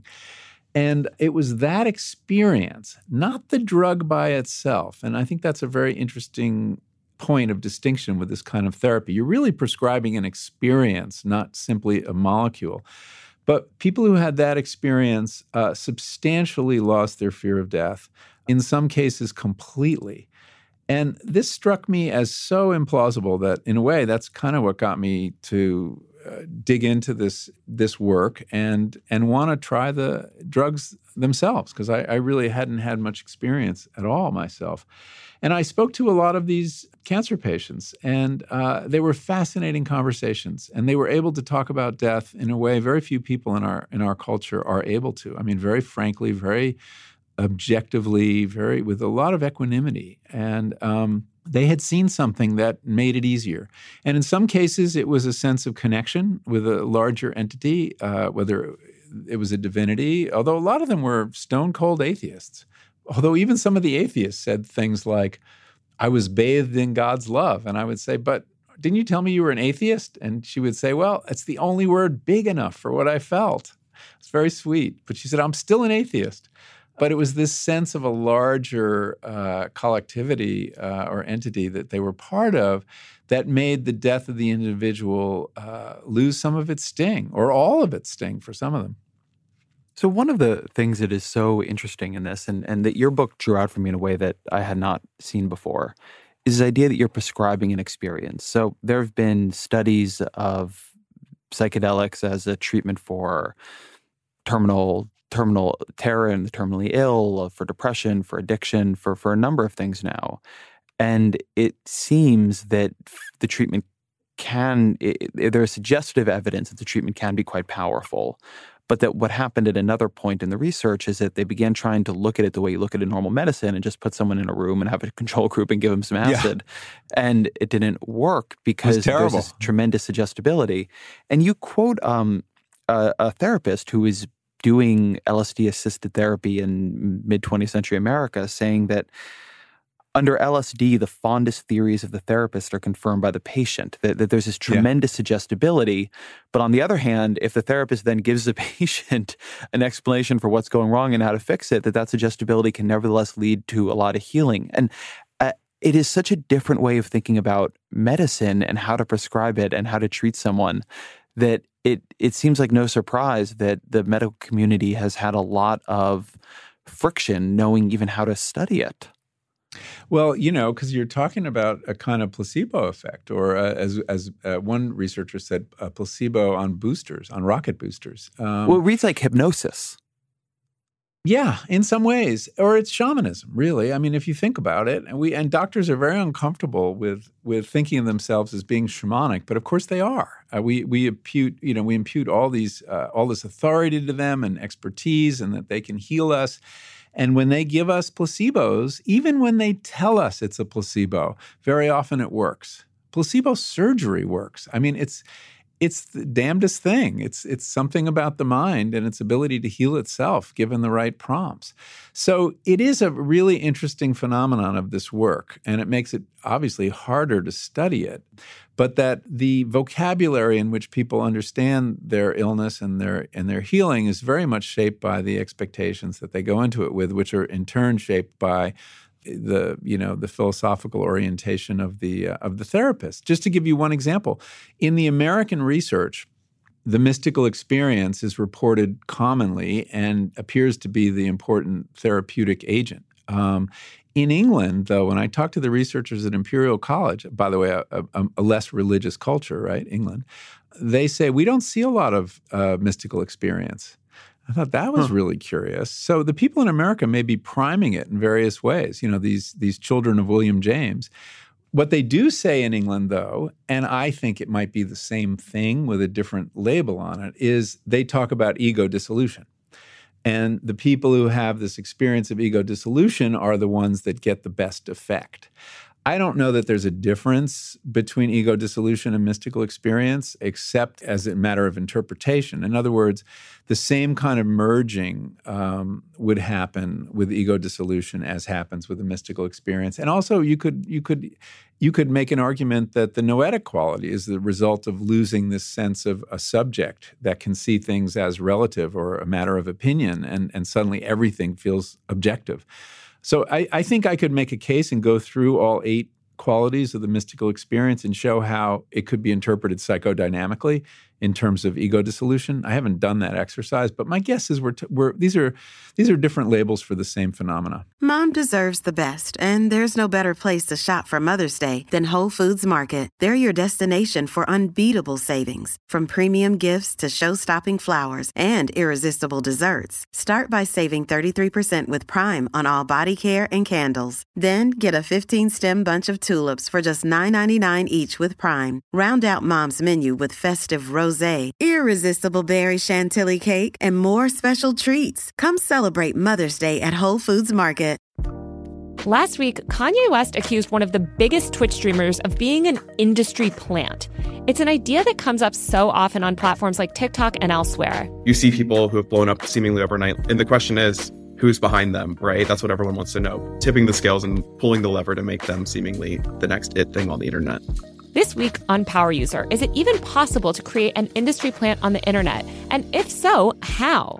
And it was that experience, not the drug by itself. And I think that's a very interesting point of distinction with this kind of therapy. You're really prescribing an experience, not simply a molecule. But people who had that experience substantially lost their fear of death, in some cases completely. And this struck me as so implausible that, in a way, that's kind of what got me to dig into this work and want to try the drugs themselves, because I really hadn't had much experience at all myself. And I spoke to a lot of these cancer patients, and they were fascinating conversations. And they were able to talk about death in a way very few people in our culture are able to. I mean, very frankly, very objectively, with a lot of equanimity. And they had seen something that made it easier. And in some cases, it was a sense of connection with a larger entity, whether it was a divinity, although a lot of them were stone-cold atheists. Although even some of the atheists said things like, I was bathed in God's love. And I would say, but didn't you tell me you were an atheist? And she would say, well, it's the only word big enough for what I felt. It's very sweet. But she said, I'm still an atheist. But it was this sense of a larger collectivity or entity that they were part of that made the death of the individual lose some of its sting, or all of its sting for some of them. So one of the things that is so interesting in this, and that your book drew out for me in a way that I had not seen before, is the idea that you're prescribing an experience. So there have been studies of psychedelics as a treatment for terminal terror and the terminally ill, for depression, for addiction, for a number of things now. And it seems that the treatment there's suggestive evidence that the treatment can be quite powerful. But that what happened at another point in the research is that they began trying to look at it the way you look at a normal medicine and just put someone in a room and have a control group and give them some acid. Yeah. And it didn't work because there's this tremendous suggestibility. And you quote a therapist who is doing LSD-assisted therapy in mid-20th century America, saying that under LSD, the fondest theories of the therapist are confirmed by the patient, that there's this tremendous suggestibility. But on the other hand, if the therapist then gives the patient an explanation for what's going wrong and how to fix it, that suggestibility can nevertheless lead to a lot of healing. And it is such a different way of thinking about medicine and how to prescribe it and how to treat someone that it seems like no surprise that the medical community has had a lot of friction knowing even how to study it. Well, because you're talking about a kind of placebo effect, or as one researcher said, a placebo on boosters, on rocket boosters. Well, it reads like hypnosis. Yeah, in some ways, or it's shamanism, really. I mean, if you think about it, and doctors are very uncomfortable with thinking of themselves as being shamanic, but of course they are. We impute all this authority to them and expertise, and that they can heal us. And when they give us placebos, even when they tell us it's a placebo, very often it works. Placebo surgery works. I mean, it's the damnedest thing. It's something about the mind and its ability to heal itself given the right prompts. So it is a really interesting phenomenon of this work, and it makes it obviously harder to study it. But that the vocabulary in which people understand their illness and their healing is very much shaped by the expectations that they go into it with, which are in turn shaped by the philosophical orientation of the therapist. Just to give you one example, in the American research, the mystical experience is reported commonly and appears to be the important therapeutic agent. In England, though, when I talk to the researchers at Imperial College, by the way, a less religious culture, right, England, they say we don't see a lot of mystical experience. I thought that was really curious. So the people in America may be priming it in various ways, these children of William James. What they do say in England, though, and I think it might be the same thing with a different label on it, is they talk about ego dissolution. And the people who have this experience of ego dissolution are the ones that get the best effect. I don't know that there's a difference between ego dissolution and mystical experience, except as a matter of interpretation. In other words, the same kind of merging would happen with ego dissolution as happens with a mystical experience. And also, you could make an argument that the noetic quality is the result of losing this sense of a subject that can see things as relative or a matter of opinion, and suddenly everything feels objective. So I think I could make a case and go through all 8 qualities of the mystical experience and show how it could be interpreted psychodynamically in terms of ego dissolution. I haven't done that exercise, but my guess is these are different labels for the same phenomena. Mom deserves the best, and there's no better place to shop for Mother's Day than Whole Foods Market. They're your destination for unbeatable savings, from premium gifts to show-stopping flowers and irresistible desserts. Start by saving 33% with Prime on all body care and candles. Then get a 15-stem bunch of tulips for just $9.99 each with Prime. Round out Mom's menu with festive rosé, irresistible berry chantilly cake, and more special treats. Come celebrate Mother's Day at Whole Foods Market. Last week, Kanye West accused one of the biggest Twitch streamers of being an industry plant. It's an idea that comes up so often on platforms like TikTok and elsewhere. You see people who have blown up seemingly overnight, and the question is, who's behind them, right? That's what everyone wants to know. Tipping the scales and pulling the lever to make them seemingly the next it thing on the internet. This week on Power User, is it even possible to create an industry plant on the internet? And if so, how?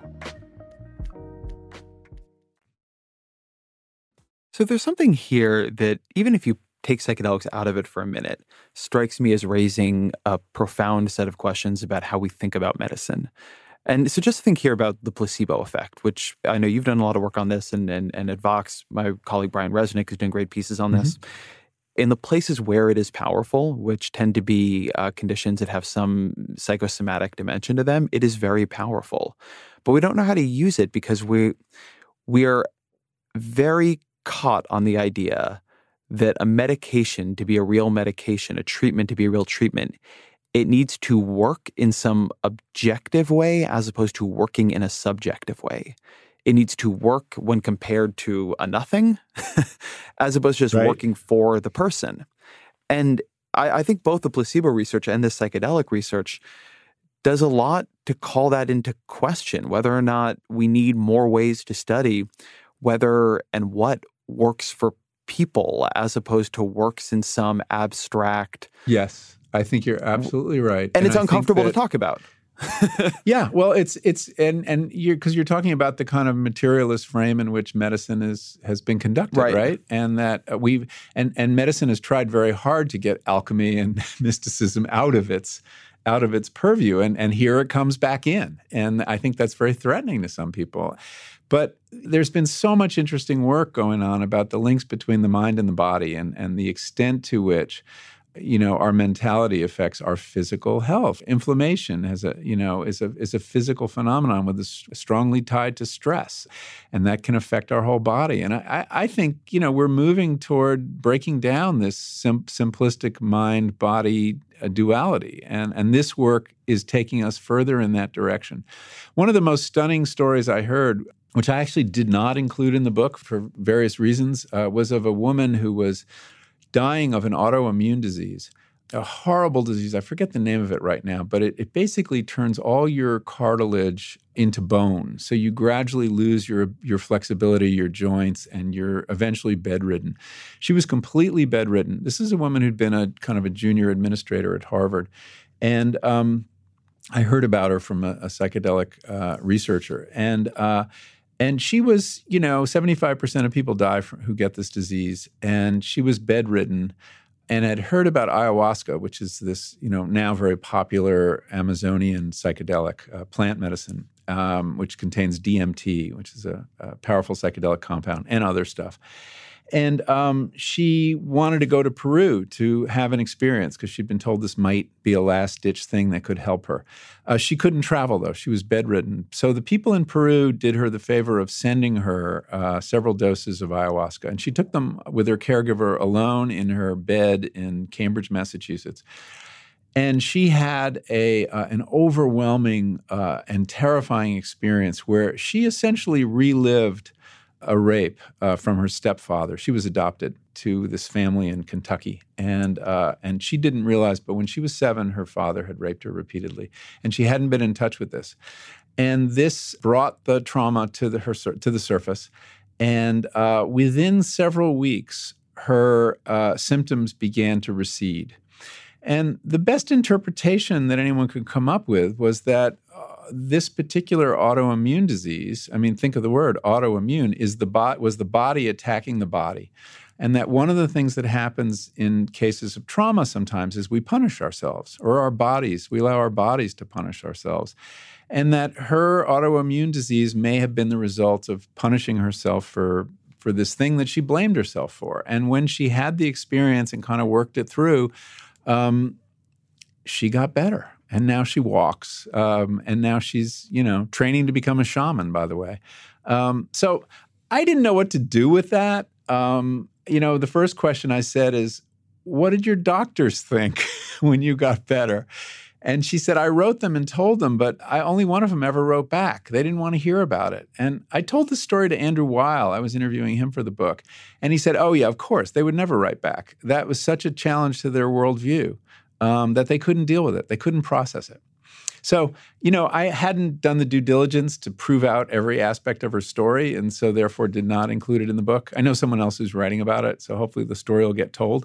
So there's something here that, even if you take psychedelics out of it for a minute, strikes me as raising a profound set of questions about how we think about medicine. And so just think here about the placebo effect, which I know you've done a lot of work on this, and at Vox, my colleague Brian Resnick is doing great pieces on this. In the places where it is powerful, which tend to be conditions that have some psychosomatic dimension to them, it is very powerful. But we don't know how to use it because we are very caught on the idea that a medication to be a real medication, a treatment to be a real treatment, it needs to work in some objective way as opposed to working in a subjective way. It needs to work when compared to a nothing as opposed to just working for the person. And I think both the placebo research and the psychedelic research does a lot to call that into question, whether or not we need more ways to study whether and what works for people as opposed to works in some abstract. Yes, I think you're absolutely right. And it's uncomfortable to talk about. Yeah, well, it's because you're talking about the kind of materialist frame in which medicine has been conducted, right? And that and medicine has tried very hard to get alchemy and mysticism out of its purview, and here it comes back in, and I think that's very threatening to some people. But there's been so much interesting work going on about the links between the mind and the body and the extent to which, our mentality affects our physical health. Inflammation is a physical phenomenon with strongly tied to stress, and that can affect our whole body. And I think, we're moving toward breaking down this simplistic mind-body duality, and this work is taking us further in that direction. One of the most stunning stories I heard, which I actually did not include in the book for various reasons, was of a woman who was dying of an autoimmune disease, a horrible disease. I forget the name of it right now, but it basically turns all your cartilage into bone. So you gradually lose your flexibility, your joints, and you're eventually bedridden. She was completely bedridden. This is a woman who'd been a kind of a junior administrator at Harvard. And I heard about her from a psychedelic researcher. And she was, 75% of people die who get this disease. And she was bedridden and had heard about ayahuasca, which is this, now very popular Amazonian psychedelic plant medicine, which contains DMT, which is a powerful psychedelic compound, and other stuff. And she wanted to go to Peru to have an experience because she'd been told this might be a last-ditch thing that could help her. She couldn't travel, though. She was bedridden. So the people in Peru did her the favor of sending her several doses of ayahuasca. And she took them with her caregiver alone in her bed in Cambridge, Massachusetts. And she had an overwhelming and terrifying experience where she essentially relived a rape from her stepfather. She was adopted to this family in Kentucky, and she didn't realize, but when she was 7, her father had raped her repeatedly, and she hadn't been in touch with this. And this brought the trauma to the surface, and within several weeks, her symptoms began to recede. And the best interpretation that anyone could come up with was that this particular autoimmune disease, think of the word autoimmune, was the body attacking the body. And that one of the things that happens in cases of trauma sometimes is we punish ourselves, or we allow our bodies to punish ourselves. And that her autoimmune disease may have been the result of punishing herself for this thing that she blamed herself for. And when she had the experience and kind of worked it through, she got better. And now she walks, and now she's, training to become a shaman, by the way. So I didn't know what to do with that. The first question I said is, what did your doctors think when you got better? And she said, I wrote them and told them, but only one of them ever wrote back. They didn't want to hear about it. And I told the story to Andrew Weil. I was interviewing him for the book. And he said, oh, yeah, of course. They would never write back. That was such a challenge to their worldview. That they couldn't deal with it. They couldn't process it. So, I hadn't done the due diligence to prove out every aspect of her story, and so therefore did not include it in the book. I know someone else who's writing about it, so hopefully the story will get told.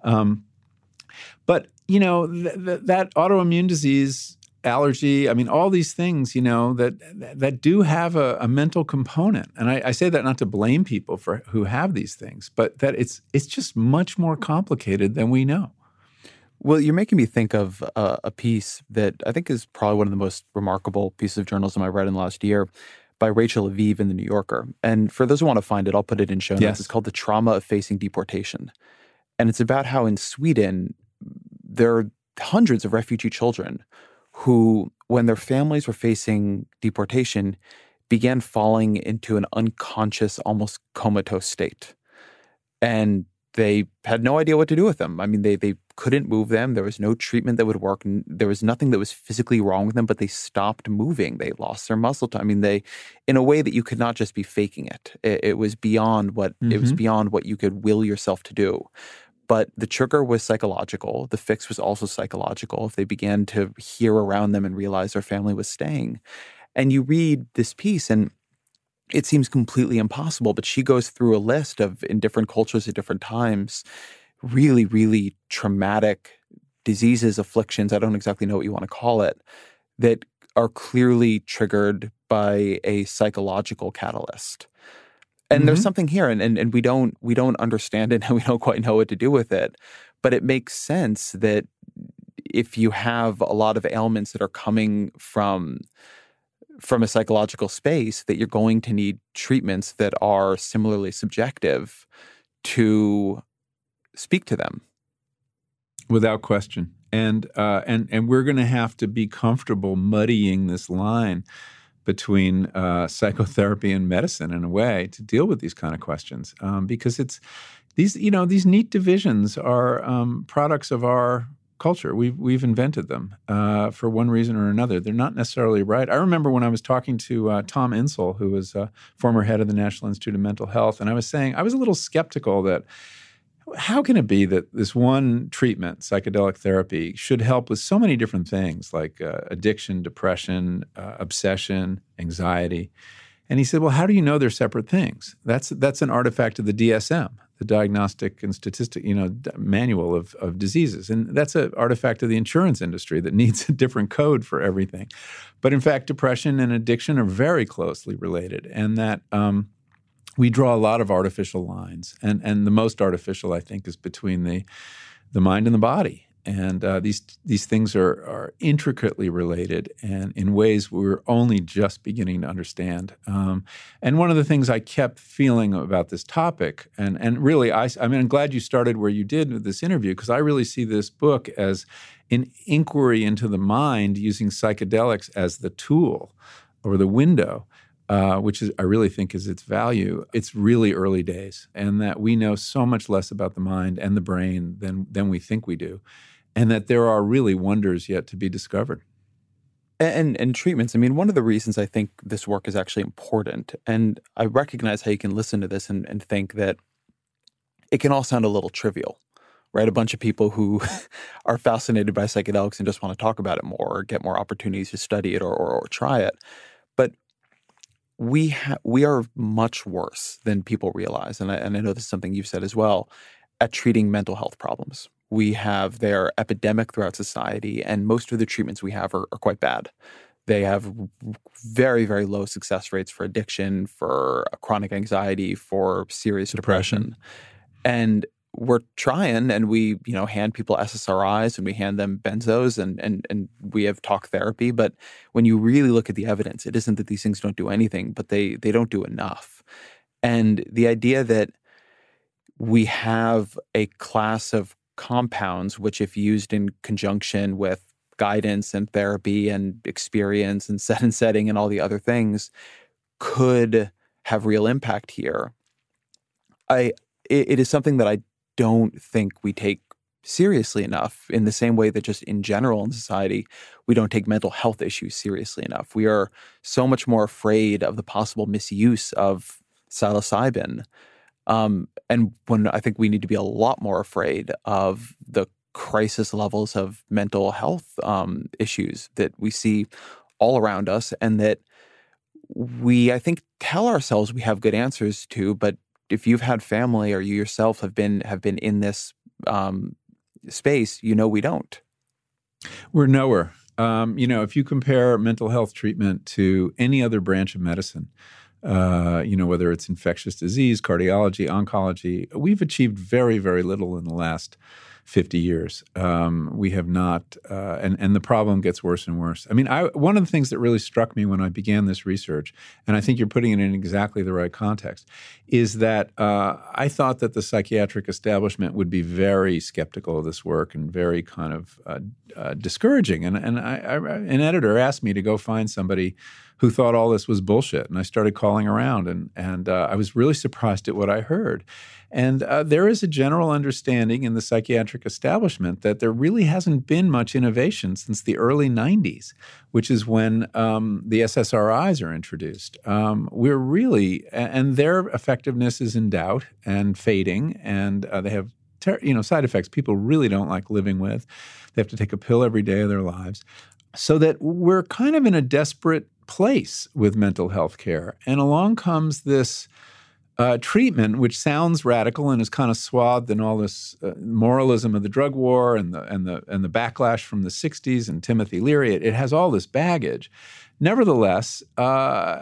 But, that autoimmune disease, allergy, all these things, that do have a mental component. And I say that not to blame people who have these things, but that it's just much more complicated than we know. Well, you're making me think of a piece that I think is probably one of the most remarkable pieces of journalism I read in the last year by Rachel Aviv in The New Yorker. And for those who want to find it, I'll put it in show notes. Yes. It's called The Trauma of Facing Deportation. And it's about how in Sweden, there are hundreds of refugee children who, when their families were facing deportation, began falling into an unconscious, almost comatose state. And they had no idea what to do with them. They couldn't move them. There was no treatment that would work. There was nothing that was physically wrong with them, but they stopped moving. They lost their muscle tone. They, in a way that you could not just be faking it. It was beyond what it was beyond what you could will yourself to do. But the trigger was psychological. The fix was also psychological. If they began to hear around them and realize their family was staying. And you read this piece and it seems completely impossible, but she goes through a list of, in different cultures at different times, really, really traumatic diseases, afflictions, I don't exactly know what you want to call it, that are clearly triggered by a psychological catalyst. And there's something here, and we don't understand it, and we don't quite know what to do with it. But it makes sense that if you have a lot of ailments that are coming from from a psychological space that you're going to need treatments that are similarly subjective to speak to them. Without question. And we're going to have to be comfortable muddying this line between psychotherapy and medicine in a way to deal with these kind of questions, because it's these neat divisions are products of our culture. We've invented them for one reason or another. They're not necessarily right. I remember when I was talking to Tom Insel, who was former head of the National Institute of Mental Health, and I was saying I was a little skeptical that how can it be that this one treatment, psychedelic therapy, should help with so many different things like addiction, depression, obsession, anxiety? And he said, well, how do you know they're separate things? That's an artifact of the DSM, the Diagnostic and Statistic, Manual of Diseases. And that's an artifact of the insurance industry that needs a different code for everything. But in fact, depression and addiction are very closely related, and that we draw a lot of artificial lines, and the most artificial, I think, is between the mind and the body. And these things are intricately related, and in ways we're only just beginning to understand. And one of the things I kept feeling about this topic, and really, I'm glad you started where you did with this interview, because I really see this book as an inquiry into the mind using psychedelics as the tool or the window. Which I really think is its value. It's really early days, and that we know so much less about the mind and the brain than we think we do, and that there are really wonders yet to be discovered. And treatments. I mean, one of the reasons I think this work is actually important, and I recognize how you can listen to this and think that it can all sound a little trivial, right? A bunch of people who are fascinated by psychedelics and just want to talk about it more or get more opportunities to study it or try it. But we are much worse than people realize, and I know this is something you've said as well, at treating mental health problems. They're epidemic throughout society, and most of the treatments we have are quite bad. They have very, very low success rates for addiction, for chronic anxiety, for serious depression. And we're trying, and we, hand people SSRIs and we hand them benzos and we have talk therapy. But when you really look at the evidence, it isn't that these things don't do anything, but they don't do enough. And the idea that we have a class of compounds, which if used in conjunction with guidance and therapy and experience and set and setting and all the other things, could have real impact here. It is something that I don't think we take seriously enough, in the same way that just in general in society, we don't take mental health issues seriously enough. We are so much more afraid of the possible misuse of psilocybin. And when I think we need to be a lot more afraid of the crisis levels of mental health issues that we see all around us, and that I think, tell ourselves we have good answers to, but if you've had family or you yourself have been in this space, we don't. We're nowhere. If you compare mental health treatment to any other branch of medicine, whether it's infectious disease, cardiology, oncology, we've achieved very, very little in the last 50 years. We have not, and the problem gets worse and worse. I mean, one of the things that really struck me when I began this research, and I think you're putting it in exactly the right context, is that I thought that the psychiatric establishment would be very skeptical of this work and very kind of discouraging. And an editor asked me to go find somebody who thought all this was bullshit. And I started calling around, and I was really surprised at what I heard. And there is a general understanding in the psychiatric establishment that there really hasn't been much innovation since the early 90s, which is when the SSRIs are introduced. We're really, and their effectiveness is in doubt and fading, and they have side effects people really don't like living with. They have to take a pill every day of their lives. So that we're kind of in a desperate place with mental health care. And along comes this treatment, which sounds radical and is kind of swathed in all this moralism of the drug war and the backlash from the 60s and Timothy Leary. It has all this baggage. Nevertheless,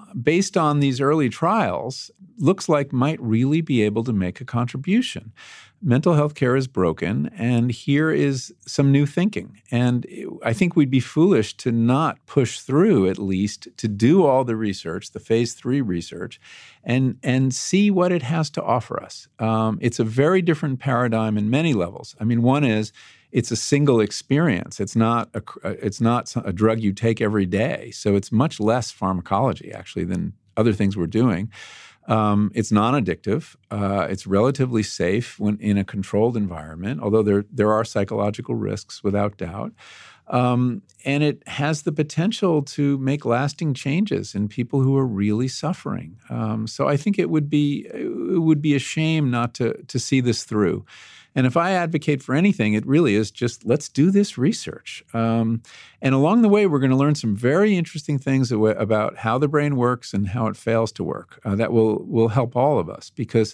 based on these early trials, looks like might really be able to make a contribution. Mental health care is broken, and here is some new thinking. And I think we'd be foolish to not push through, at least, to do all the research, the phase 3 research, and see what it has to offer us. It's a very different paradigm in many levels. I mean, one is it's a single experience. It's not a drug you take every day. So it's much less pharmacology, actually, than other things we're doing. It's non-addictive. It's relatively safe when in a controlled environment, although there are psychological risks without doubt. And it has the potential to make lasting changes in people who are really suffering. So I think it would be a shame not to see this through. And if I advocate for anything, it really is just let's do this research. And along the way, we're going to learn some very interesting things about how the brain works and how it fails to work. That will help all of us because,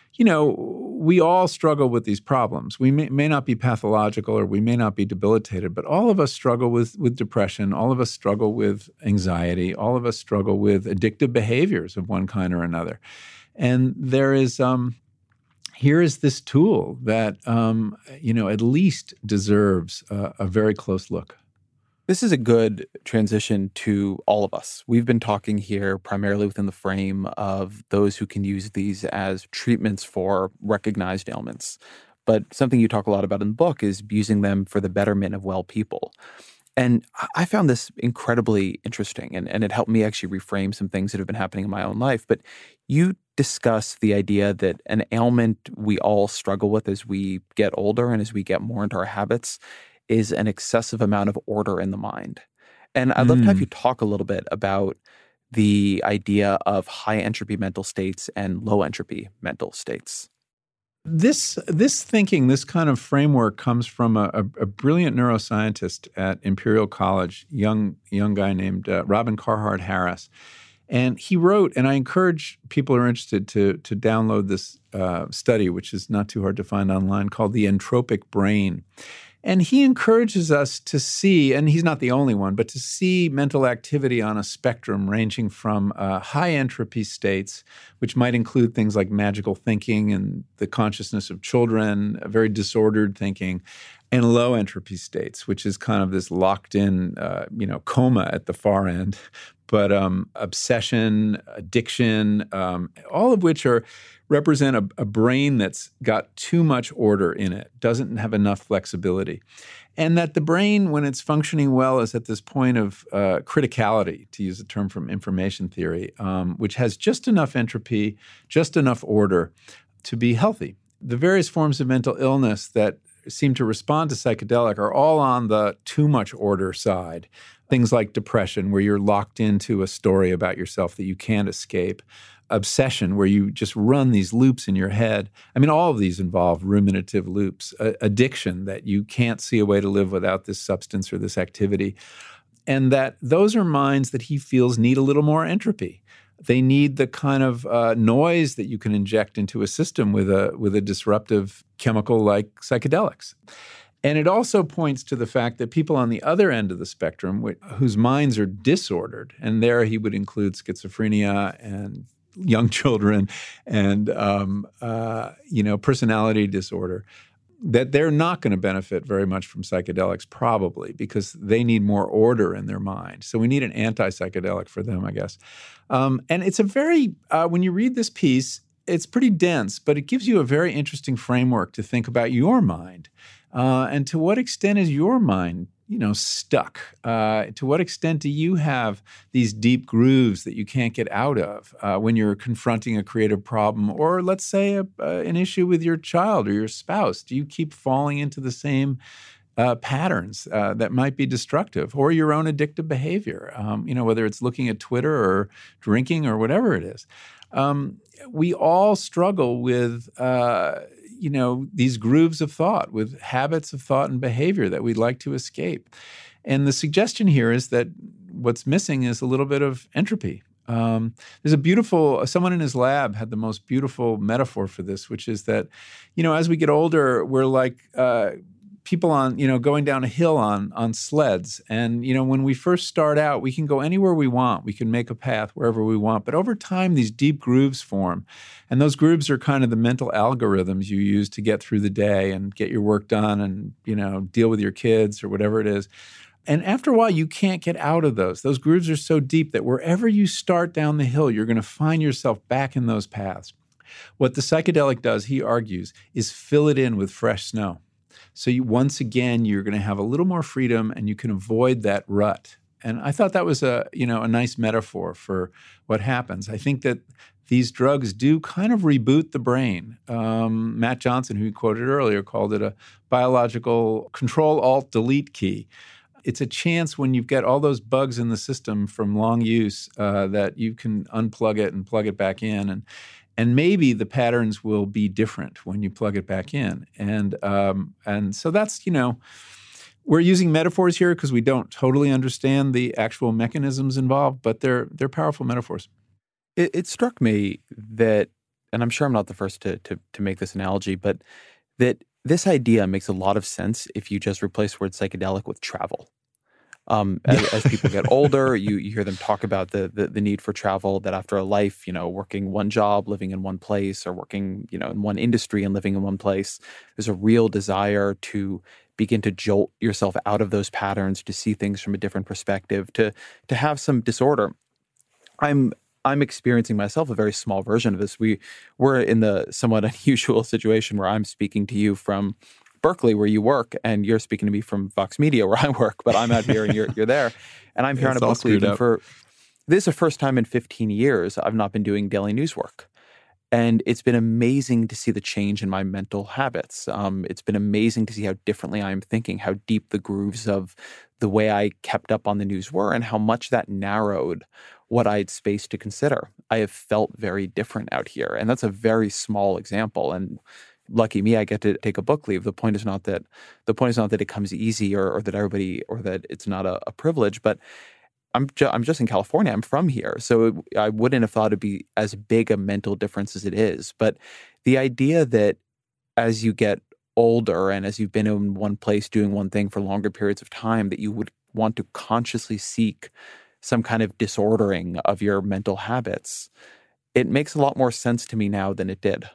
we all struggle with these problems. We may not be pathological or we may not be debilitated, but all of us struggle with depression. All of us struggle with anxiety. All of us struggle with addictive behaviors of one kind or another. And there is here is this tool that, at least deserves a very close look. This is a good transition to all of us. We've been talking here primarily within the frame of those who can use these as treatments for recognized ailments. But something you talk a lot about in the book is using them for the betterment of well people. And I found this incredibly interesting, and it helped me actually reframe some things that have been happening in my own life. But you discuss the idea that an ailment we all struggle with as we get older and as we get more into our habits is an excessive amount of order in the mind. And I'd love to have you talk a little bit about the idea of high entropy mental states and low entropy mental states. This thinking, this kind of framework comes from a brilliant neuroscientist at Imperial College, young guy named Robin Carhart Harris. And he wrote, and I encourage people who are interested to download this study, which is not too hard to find online, called The Entropic Brain. And he encourages us to see, and he's not the only one, but to see mental activity on a spectrum ranging from high entropy states, which might include things like magical thinking and the consciousness of children, very disordered thinking, and low entropy states, which is kind of this locked in, coma at the far end. But obsession, addiction, all of which represent a brain that's got too much order in it, doesn't have enough flexibility. And that the brain, when it's functioning well, is at this point of criticality, to use a term from information theory, which has just enough entropy, just enough order to be healthy. The various forms of mental illness that seem to respond to psychedelic are all on the too much order side. Things like depression, where you're locked into a story about yourself that you can't escape. Obsession, where you just run these loops in your head. I mean, all of these involve ruminative loops. Addiction, that you can't see a way to live without this substance or this activity. And that those are minds that he feels need a little more entropy. They need the kind of noise that you can inject into a system with a disruptive chemical like psychedelics. And it also points to the fact that people on the other end of the spectrum, whose minds are disordered, and there he would include schizophrenia and young children and personality disorder, that they're not going to benefit very much from psychedelics probably because they need more order in their mind. So we need an anti-psychedelic for them, I guess. And it's a very, when you read this piece, it's pretty dense, but it gives you a very interesting framework to think about your mind. And to what extent is your mind, stuck? To what extent do you have these deep grooves that you can't get out of when you're confronting a creative problem? Or let's say an issue with your child or your spouse. Do you keep falling into the same patterns that might be destructive, or your own addictive behavior, whether it's looking at Twitter or drinking or whatever it is? We all struggle with these grooves of thought, with habits of thought and behavior that we'd like to escape. And the suggestion here is that what's missing is a little bit of entropy. There's someone in his lab had the most beautiful metaphor for this, which is that, as we get older, we're like people on, going down a hill on sleds. And, when we first start out, we can go anywhere we want. We can make a path wherever we want. But over time, these deep grooves form. And those grooves are kind of the mental algorithms you use to get through the day and get your work done and, deal with your kids or whatever it is. And after a while, you can't get out of those. Those grooves are so deep that wherever you start down the hill, you're going to find yourself back in those paths. What the psychedelic does, he argues, is fill it in with fresh snow. So once again, you're going to have a little more freedom and you can avoid that rut. And I thought that was a nice metaphor for what happens. I think that these drugs do kind of reboot the brain. Matt Johnson, who you quoted earlier, called it a biological Control-Alt-Delete key. It's a chance when you've got all those bugs in the system from long use that you can unplug it and plug it back in. And maybe the patterns will be different when you plug it back in. And so that's, we're using metaphors here because we don't totally understand the actual mechanisms involved, but they're powerful metaphors. It struck me that, and I'm sure I'm not the first to make this analogy, but that this idea makes a lot of sense if you just replace the word psychedelic with travel. As people get older, you hear them talk about the need for travel, that after a life, working one job, living in one place, or working, in one industry and living in one place, there's a real desire to begin to jolt yourself out of those patterns, to see things from a different perspective, to have some disorder. I'm experiencing myself a very small version of this. We're in the somewhat unusual situation where I'm speaking to you from Berkeley, where you work, and you're speaking to me from Vox Media, where I work, but I'm out here and you're there. And I'm here on a book leave. And this is the first time in 15 years I've not been doing daily news work. And it's been amazing to see the change in my mental habits. It's been amazing to see how differently I'm thinking, how deep the grooves of the way I kept up on the news were, and how much that narrowed what I had space to consider. I have felt very different out here. And that's a very small example. And lucky me, I get to take a book leave. The point is not that it comes easy or that everybody, or that it's not a privilege, but I'm just in California. I'm from here. So I wouldn't have thought it'd be as big a mental difference as it is. But the idea that as you get older and as you've been in one place doing one thing for longer periods of time, that you would want to consciously seek some kind of disordering of your mental habits, it makes a lot more sense to me now than it did.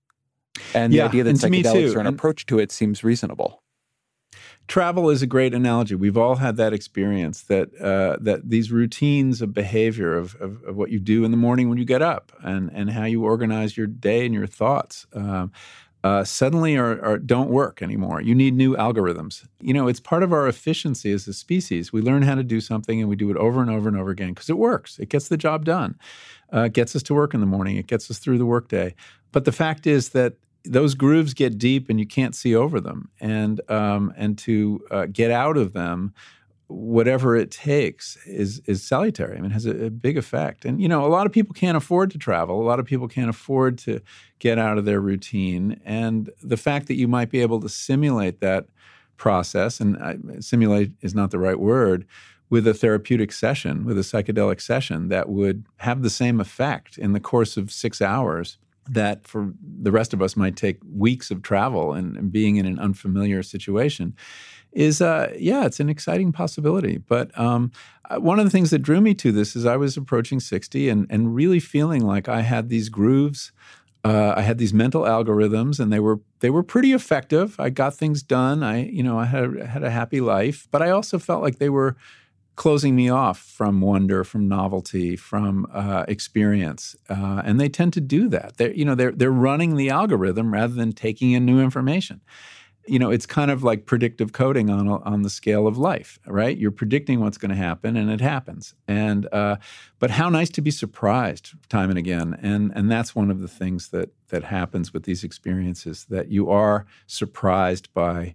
And the idea that psychedelics are an approach to it seems reasonable. Travel is a great analogy. We've all had that experience, that these routines of behavior of what you do in the morning when you get up and how you organize your day and your thoughts suddenly don't work anymore. You need new algorithms. It's part of our efficiency as a species. We learn how to do something and we do it over and over and over again because it works. It gets the job done. It gets us to work in the morning. It gets us through the workday. But the fact is that those grooves get deep and you can't see over them. And to get out of them, whatever it takes is salutary. I mean, it has a big effect. And, a lot of people can't afford to travel. A lot of people can't afford to get out of their routine. And the fact that you might be able to simulate that process, and simulate is not the right word, with a therapeutic session, with a psychedelic session that would have the same effect in the course of 6 hours that for the rest of us might take weeks of travel and being in an unfamiliar situation is, it's an exciting possibility. But one of the things that drew me to this is I was approaching 60 and really feeling like I had these grooves. I had these mental algorithms, and they were pretty effective. I got things done. I had a happy life, but I also felt like they were closing me off from wonder, from novelty, from experience, and they tend to do that. They're running the algorithm rather than taking in new information. It's kind of like predictive coding on the scale of life, right? You're predicting what's going to happen, and it happens. And but how nice to be surprised time and again, and that's one of the things that happens with these experiences, that you are surprised by.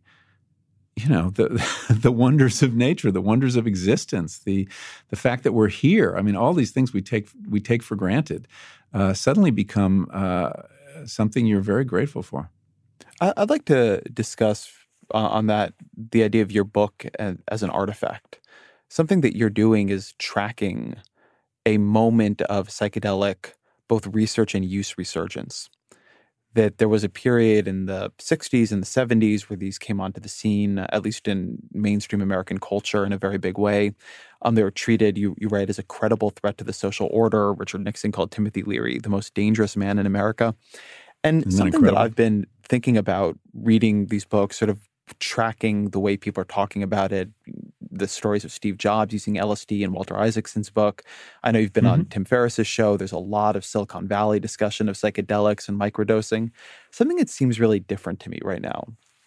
The wonders of nature, the wonders of existence, the fact that we're here. I mean, all these things we take for granted suddenly become something you're very grateful for. I'd like to discuss on that the idea of your book as an artifact. Something that you're doing is tracking a moment of psychedelic both research and use resurgence. that there was a period in the 60s and the 70s where these came onto the scene, at least in mainstream American culture in a very big way. They were treated, you write, as a credible threat to the social order. Richard Nixon called Timothy Leary the most dangerous man in America. And Isn't something incredible? that I've been thinking about reading these books, sort of tracking the way people are talking about it, the stories of Steve Jobs using LSD in Walter Isaacson's book. I know you've been on Tim Ferriss's show. There's a lot of Silicon Valley discussion of psychedelics and microdosing. Something that seems really different to me right now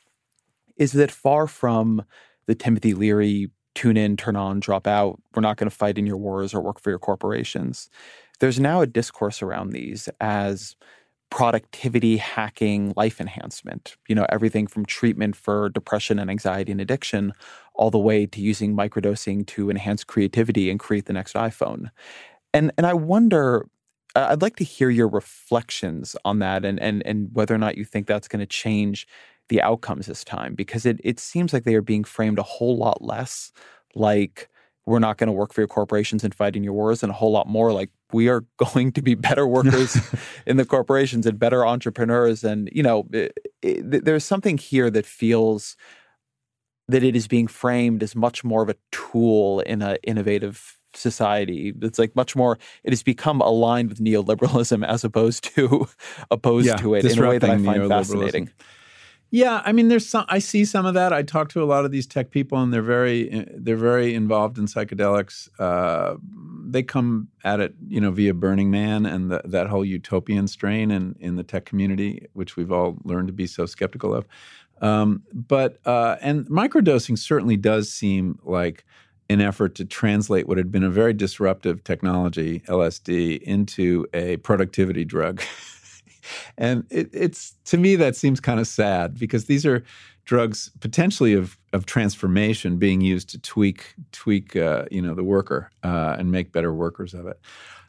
is that far from the Timothy Leary tune in, turn on, drop out, we're not going to fight in your wars or work for your corporations, there's now a discourse around these as productivity hacking, life enhancement, everything from treatment for depression and anxiety and addiction all the way to using microdosing to enhance creativity and create the next iPhone. And I wonder, I'd like to hear your reflections on that and whether or not you think that's going to change the outcomes this time, because it seems like they are being framed a whole lot less like we're not going to work for your corporations and fight in your wars, and a whole lot more like we are going to be better workers in the corporations and better entrepreneurs. And, there's something here that feels that it is being framed as much more of a tool in an innovative society. It's like much more, it has become aligned with neoliberalism as opposed to it in a way that I find fascinating. Yeah, I mean, I see some of that. I talk to a lot of these tech people, and they're very involved in psychedelics. They come at it, via Burning Man and that whole utopian strain in the tech community, which we've all learned to be so skeptical of. But microdosing certainly does seem like an effort to translate what had been a very disruptive technology, LSD, into a productivity drug. And it's to me, that seems kind of sad, because these are drugs potentially of transformation being used to tweak the worker and make better workers of it.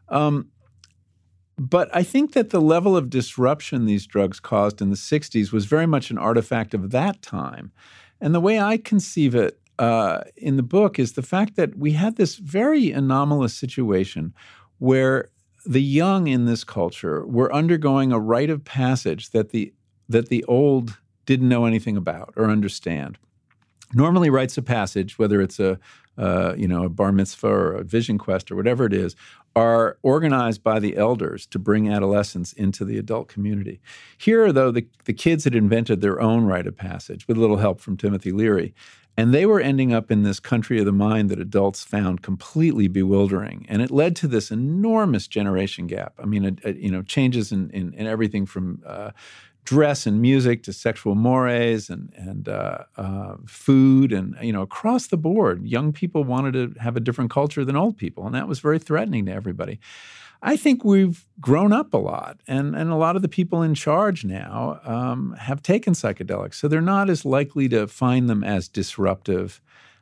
But I think that the level of disruption these drugs caused in the 60s was very much an artifact of that time. And the way I conceive it in the book is the fact that we had this very anomalous situation where the young in this culture were undergoing a rite of passage that the old didn't know anything about or understand. Normally, rites of passage, whether it's a bar mitzvah or a vision quest or whatever it is, are organized by the elders to bring adolescents into the adult community. Here, though, the kids had invented their own rite of passage with a little help from Timothy Leary. And they were ending up in this country of the mind that adults found completely bewildering. And it led to this enormous generation gap. I mean, changes in everything from dress and music to sexual mores and food and, across the board. Young people wanted to have a different culture than old people. And that was very threatening to everybody. I think we've grown up a lot, and a lot of the people in charge now have taken psychedelics, so they're not as likely to find them as disruptive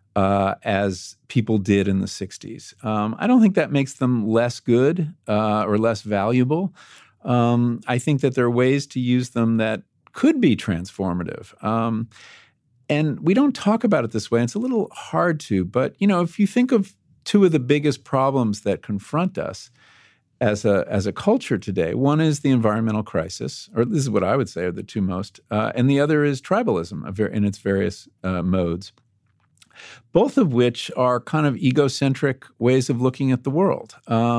as people did in the 60s. I don't think that makes them less good or less valuable. I think that there are ways to use them that could be transformative. And we don't talk about it this way. It's a little hard to, but, if you think of two of the biggest problems that confront us as a culture today. One is the environmental crisis, or this is what I would say are the two most, and the other is tribalism in its various modes, both of which are kind of egocentric ways of looking at the world.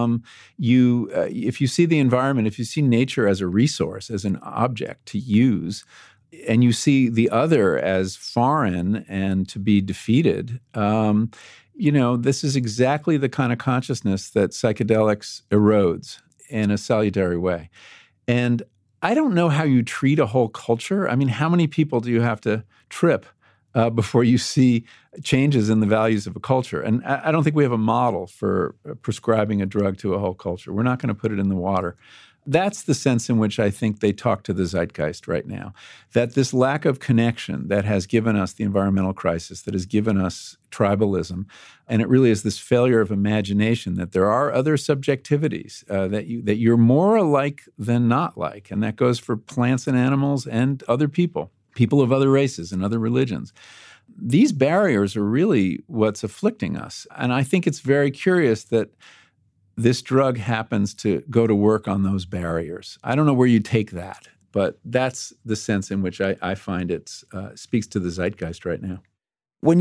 If you see the environment, if you see nature as a resource, as an object to use, and you see the other as foreign and to be defeated, this is exactly the kind of consciousness that psychedelics erodes in a salutary way. And I don't know how you treat a whole culture. I mean, how many people do you have to trip before you see changes in the values of a culture? And I don't think we have a model for prescribing a drug to a whole culture. We're not going to put it in the water. That's the sense in which I think they talk to the zeitgeist right now, that this lack of connection that has given us the environmental crisis, that has given us tribalism, and it really is this failure of imagination, that there are other subjectivities, that you're more alike than not like, and that goes for plants and animals and other people of other races and other religions. These barriers are really what's afflicting us, and I think it's very curious that this drug happens to go to work on those barriers. I don't know where you take that. But that's the sense in which I find it speaks to the zeitgeist right now. When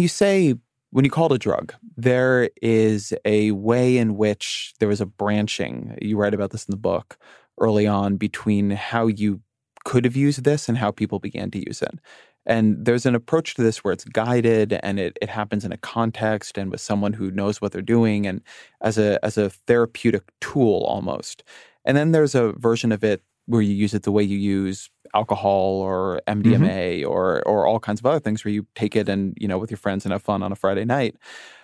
you call it a drug, there is a way in which there was a branching, you write about this in the book, early on between how you could have used this and how people began to use it. And there's an approach to this where it's guided and it happens in a context and with someone who knows what they're doing and as a therapeutic tool almost. And then there's a version of it where you use it the way you use alcohol or MDMA or all kinds of other things where you take it and, with your friends and have fun on a Friday night.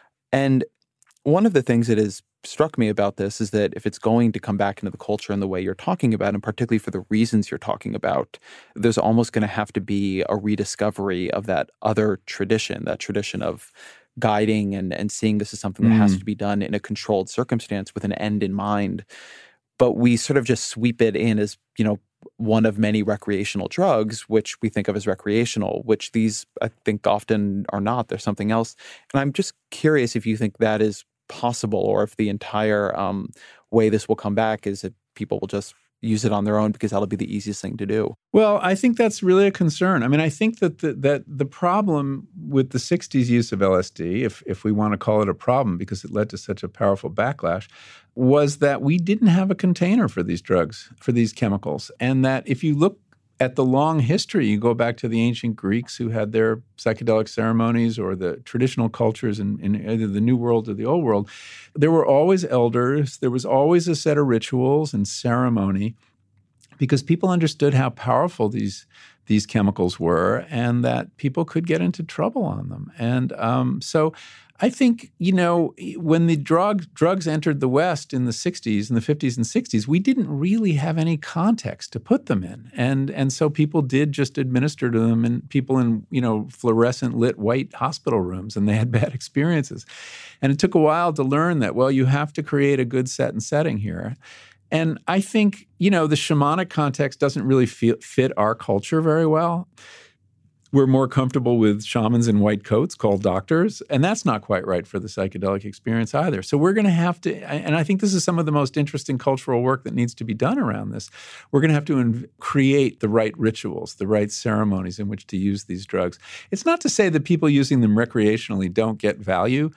And one of the things that has struck me about this is that if it's going to come back into the culture in the way you're talking about, and particularly for the reasons you're talking about, there's almost going to have to be a rediscovery of that other tradition, that tradition of guiding and seeing this as something that has to be done in a controlled circumstance with an end in mind. But we sort of just sweep it in as, one of many recreational drugs, which we think of as recreational, which these, I think, often are not. There's something else. And I'm just curious if you think that is possible or if the entire way this will come back is that people will just use it on their own because that'll be the easiest thing to do. Well, I think that's really a concern. I mean, I think that the problem with the 60s use of LSD, if we want to call it a problem because it led to such a powerful backlash, was that we didn't have a container for these drugs, for these chemicals. And that if you look at the long history, you go back to the ancient Greeks who had their psychedelic ceremonies or the traditional cultures in either the New World or the Old World, there were always elders. There was always a set of rituals and ceremony because people understood how powerful these chemicals were and that people could get into trouble on them. And so I think, when the drugs entered the West in the 60s, in the 50s and 60s, we didn't really have any context to put them in. And so people did just administer to them and people in, fluorescent lit white hospital rooms, and they had bad experiences. And it took a while to learn that, well, you have to create a good set and setting here. And I think, the shamanic context doesn't really fit our culture very well. We're more comfortable with shamans in white coats called doctors, and that's not quite right for the psychedelic experience either. So we're going to have to, and I think this is some of the most interesting cultural work that needs to be done around this. We're going to have to create the right rituals, the right ceremonies in which to use these drugs. It's not to say that people using them recreationally don't get value,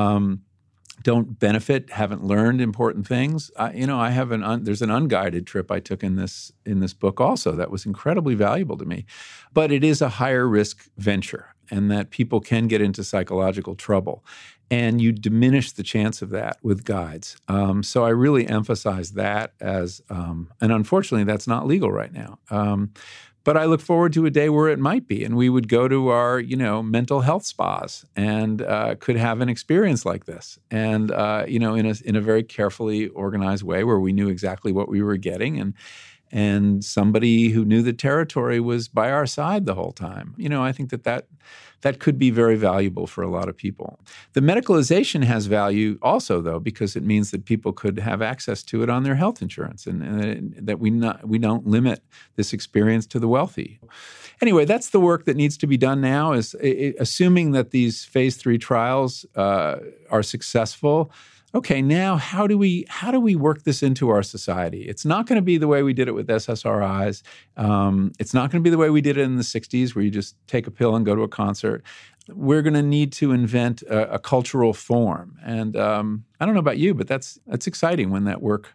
don't benefit, haven't learned important things. I have there's an unguided trip I took in this book also that was incredibly valuable to me. But it is a higher risk venture and that people can get into psychological trouble. And you diminish the chance of that with guides. So I really emphasize that as, and unfortunately that's not legal right now. But I look forward to a day where it might be, and we would go to our, mental health spas and could have an experience like this, and in a very carefully organized way where we knew exactly what we were getting, and somebody who knew the territory was by our side the whole time. I think that could be very valuable for a lot of people. The medicalization has value also, though, because it means that people could have access to it on their health insurance and that we don't limit this experience to the wealthy. Anyway, that's the work that needs to be done now, is assuming that these phase 3 trials are successful. Okay, now how do we work this into our society? It's not going to be the way we did it with SSRIs. It's not going to be the way we did it in the 60s where you just take a pill and go to a concert. We're going to need to invent a cultural form. And I don't know about you, but that's exciting when that work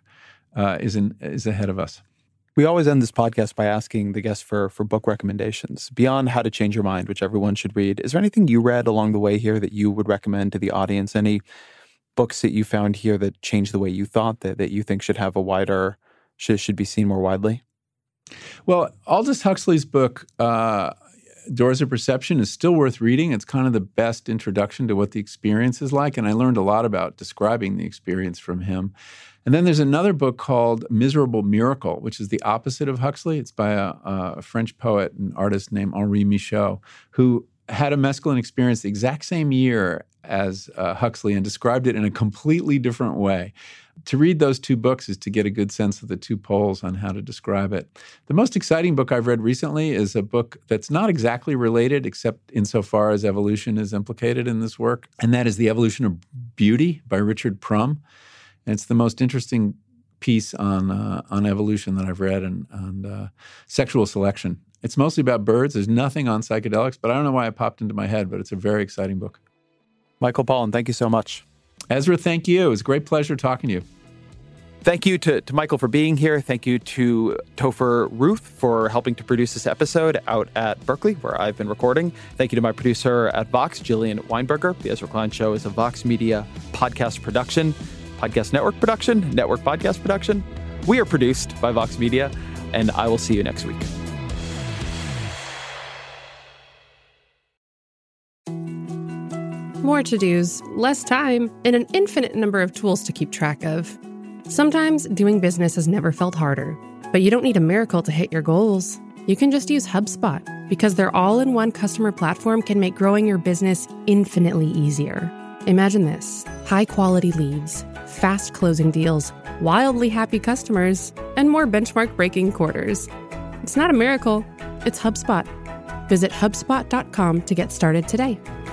is ahead of us. We always end this podcast by asking the guests for book recommendations. Beyond How to Change Your Mind, which everyone should read, is there anything you read along the way here that you would recommend to the audience? Any books that you found here that changed the way you thought, that you think should have should be seen more widely? Well, Aldous Huxley's book, Doors of Perception, is still worth reading. It's kind of the best introduction to what the experience is like, and I learned a lot about describing the experience from him. And then there's another book called Miserable Miracle, which is the opposite of Huxley. It's by a French poet and artist named Henri Michaud, who had a mescaline experience the exact same year as Huxley and described it in a completely different way. To read those two books is to get a good sense of the two poles on how to describe it. The most exciting book I've read recently is a book that's not exactly related, except insofar as evolution is implicated in this work, and that is The Evolution of Beauty by Richard Prum. And it's the most interesting piece on evolution that I've read and sexual selection. It's mostly about birds. There's nothing on psychedelics, but I don't know why it popped into my head, but it's a very exciting book. Michael Pollan, thank you so much. Ezra, thank you. It was a great pleasure talking to you. Thank you to Michael for being here. Thank you to Topher Ruth for helping to produce this episode out at Berkeley, where I've been recording. Thank you to my producer at Vox, Jillian Weinberger. The Ezra Klein Show is a Vox Media podcast production, podcast network production, network podcast production. We are produced by Vox Media, and I will see you next week. More to-dos, less time, and an infinite number of tools to keep track of. Sometimes doing business has never felt harder, but you don't need a miracle to hit your goals. You can just use HubSpot, because their all-in-one customer platform can make growing your business infinitely easier. Imagine this: high-quality leads, fast closing deals, wildly happy customers, and more benchmark-breaking quarters. It's not a miracle, it's HubSpot. Visit HubSpot.com to get started today.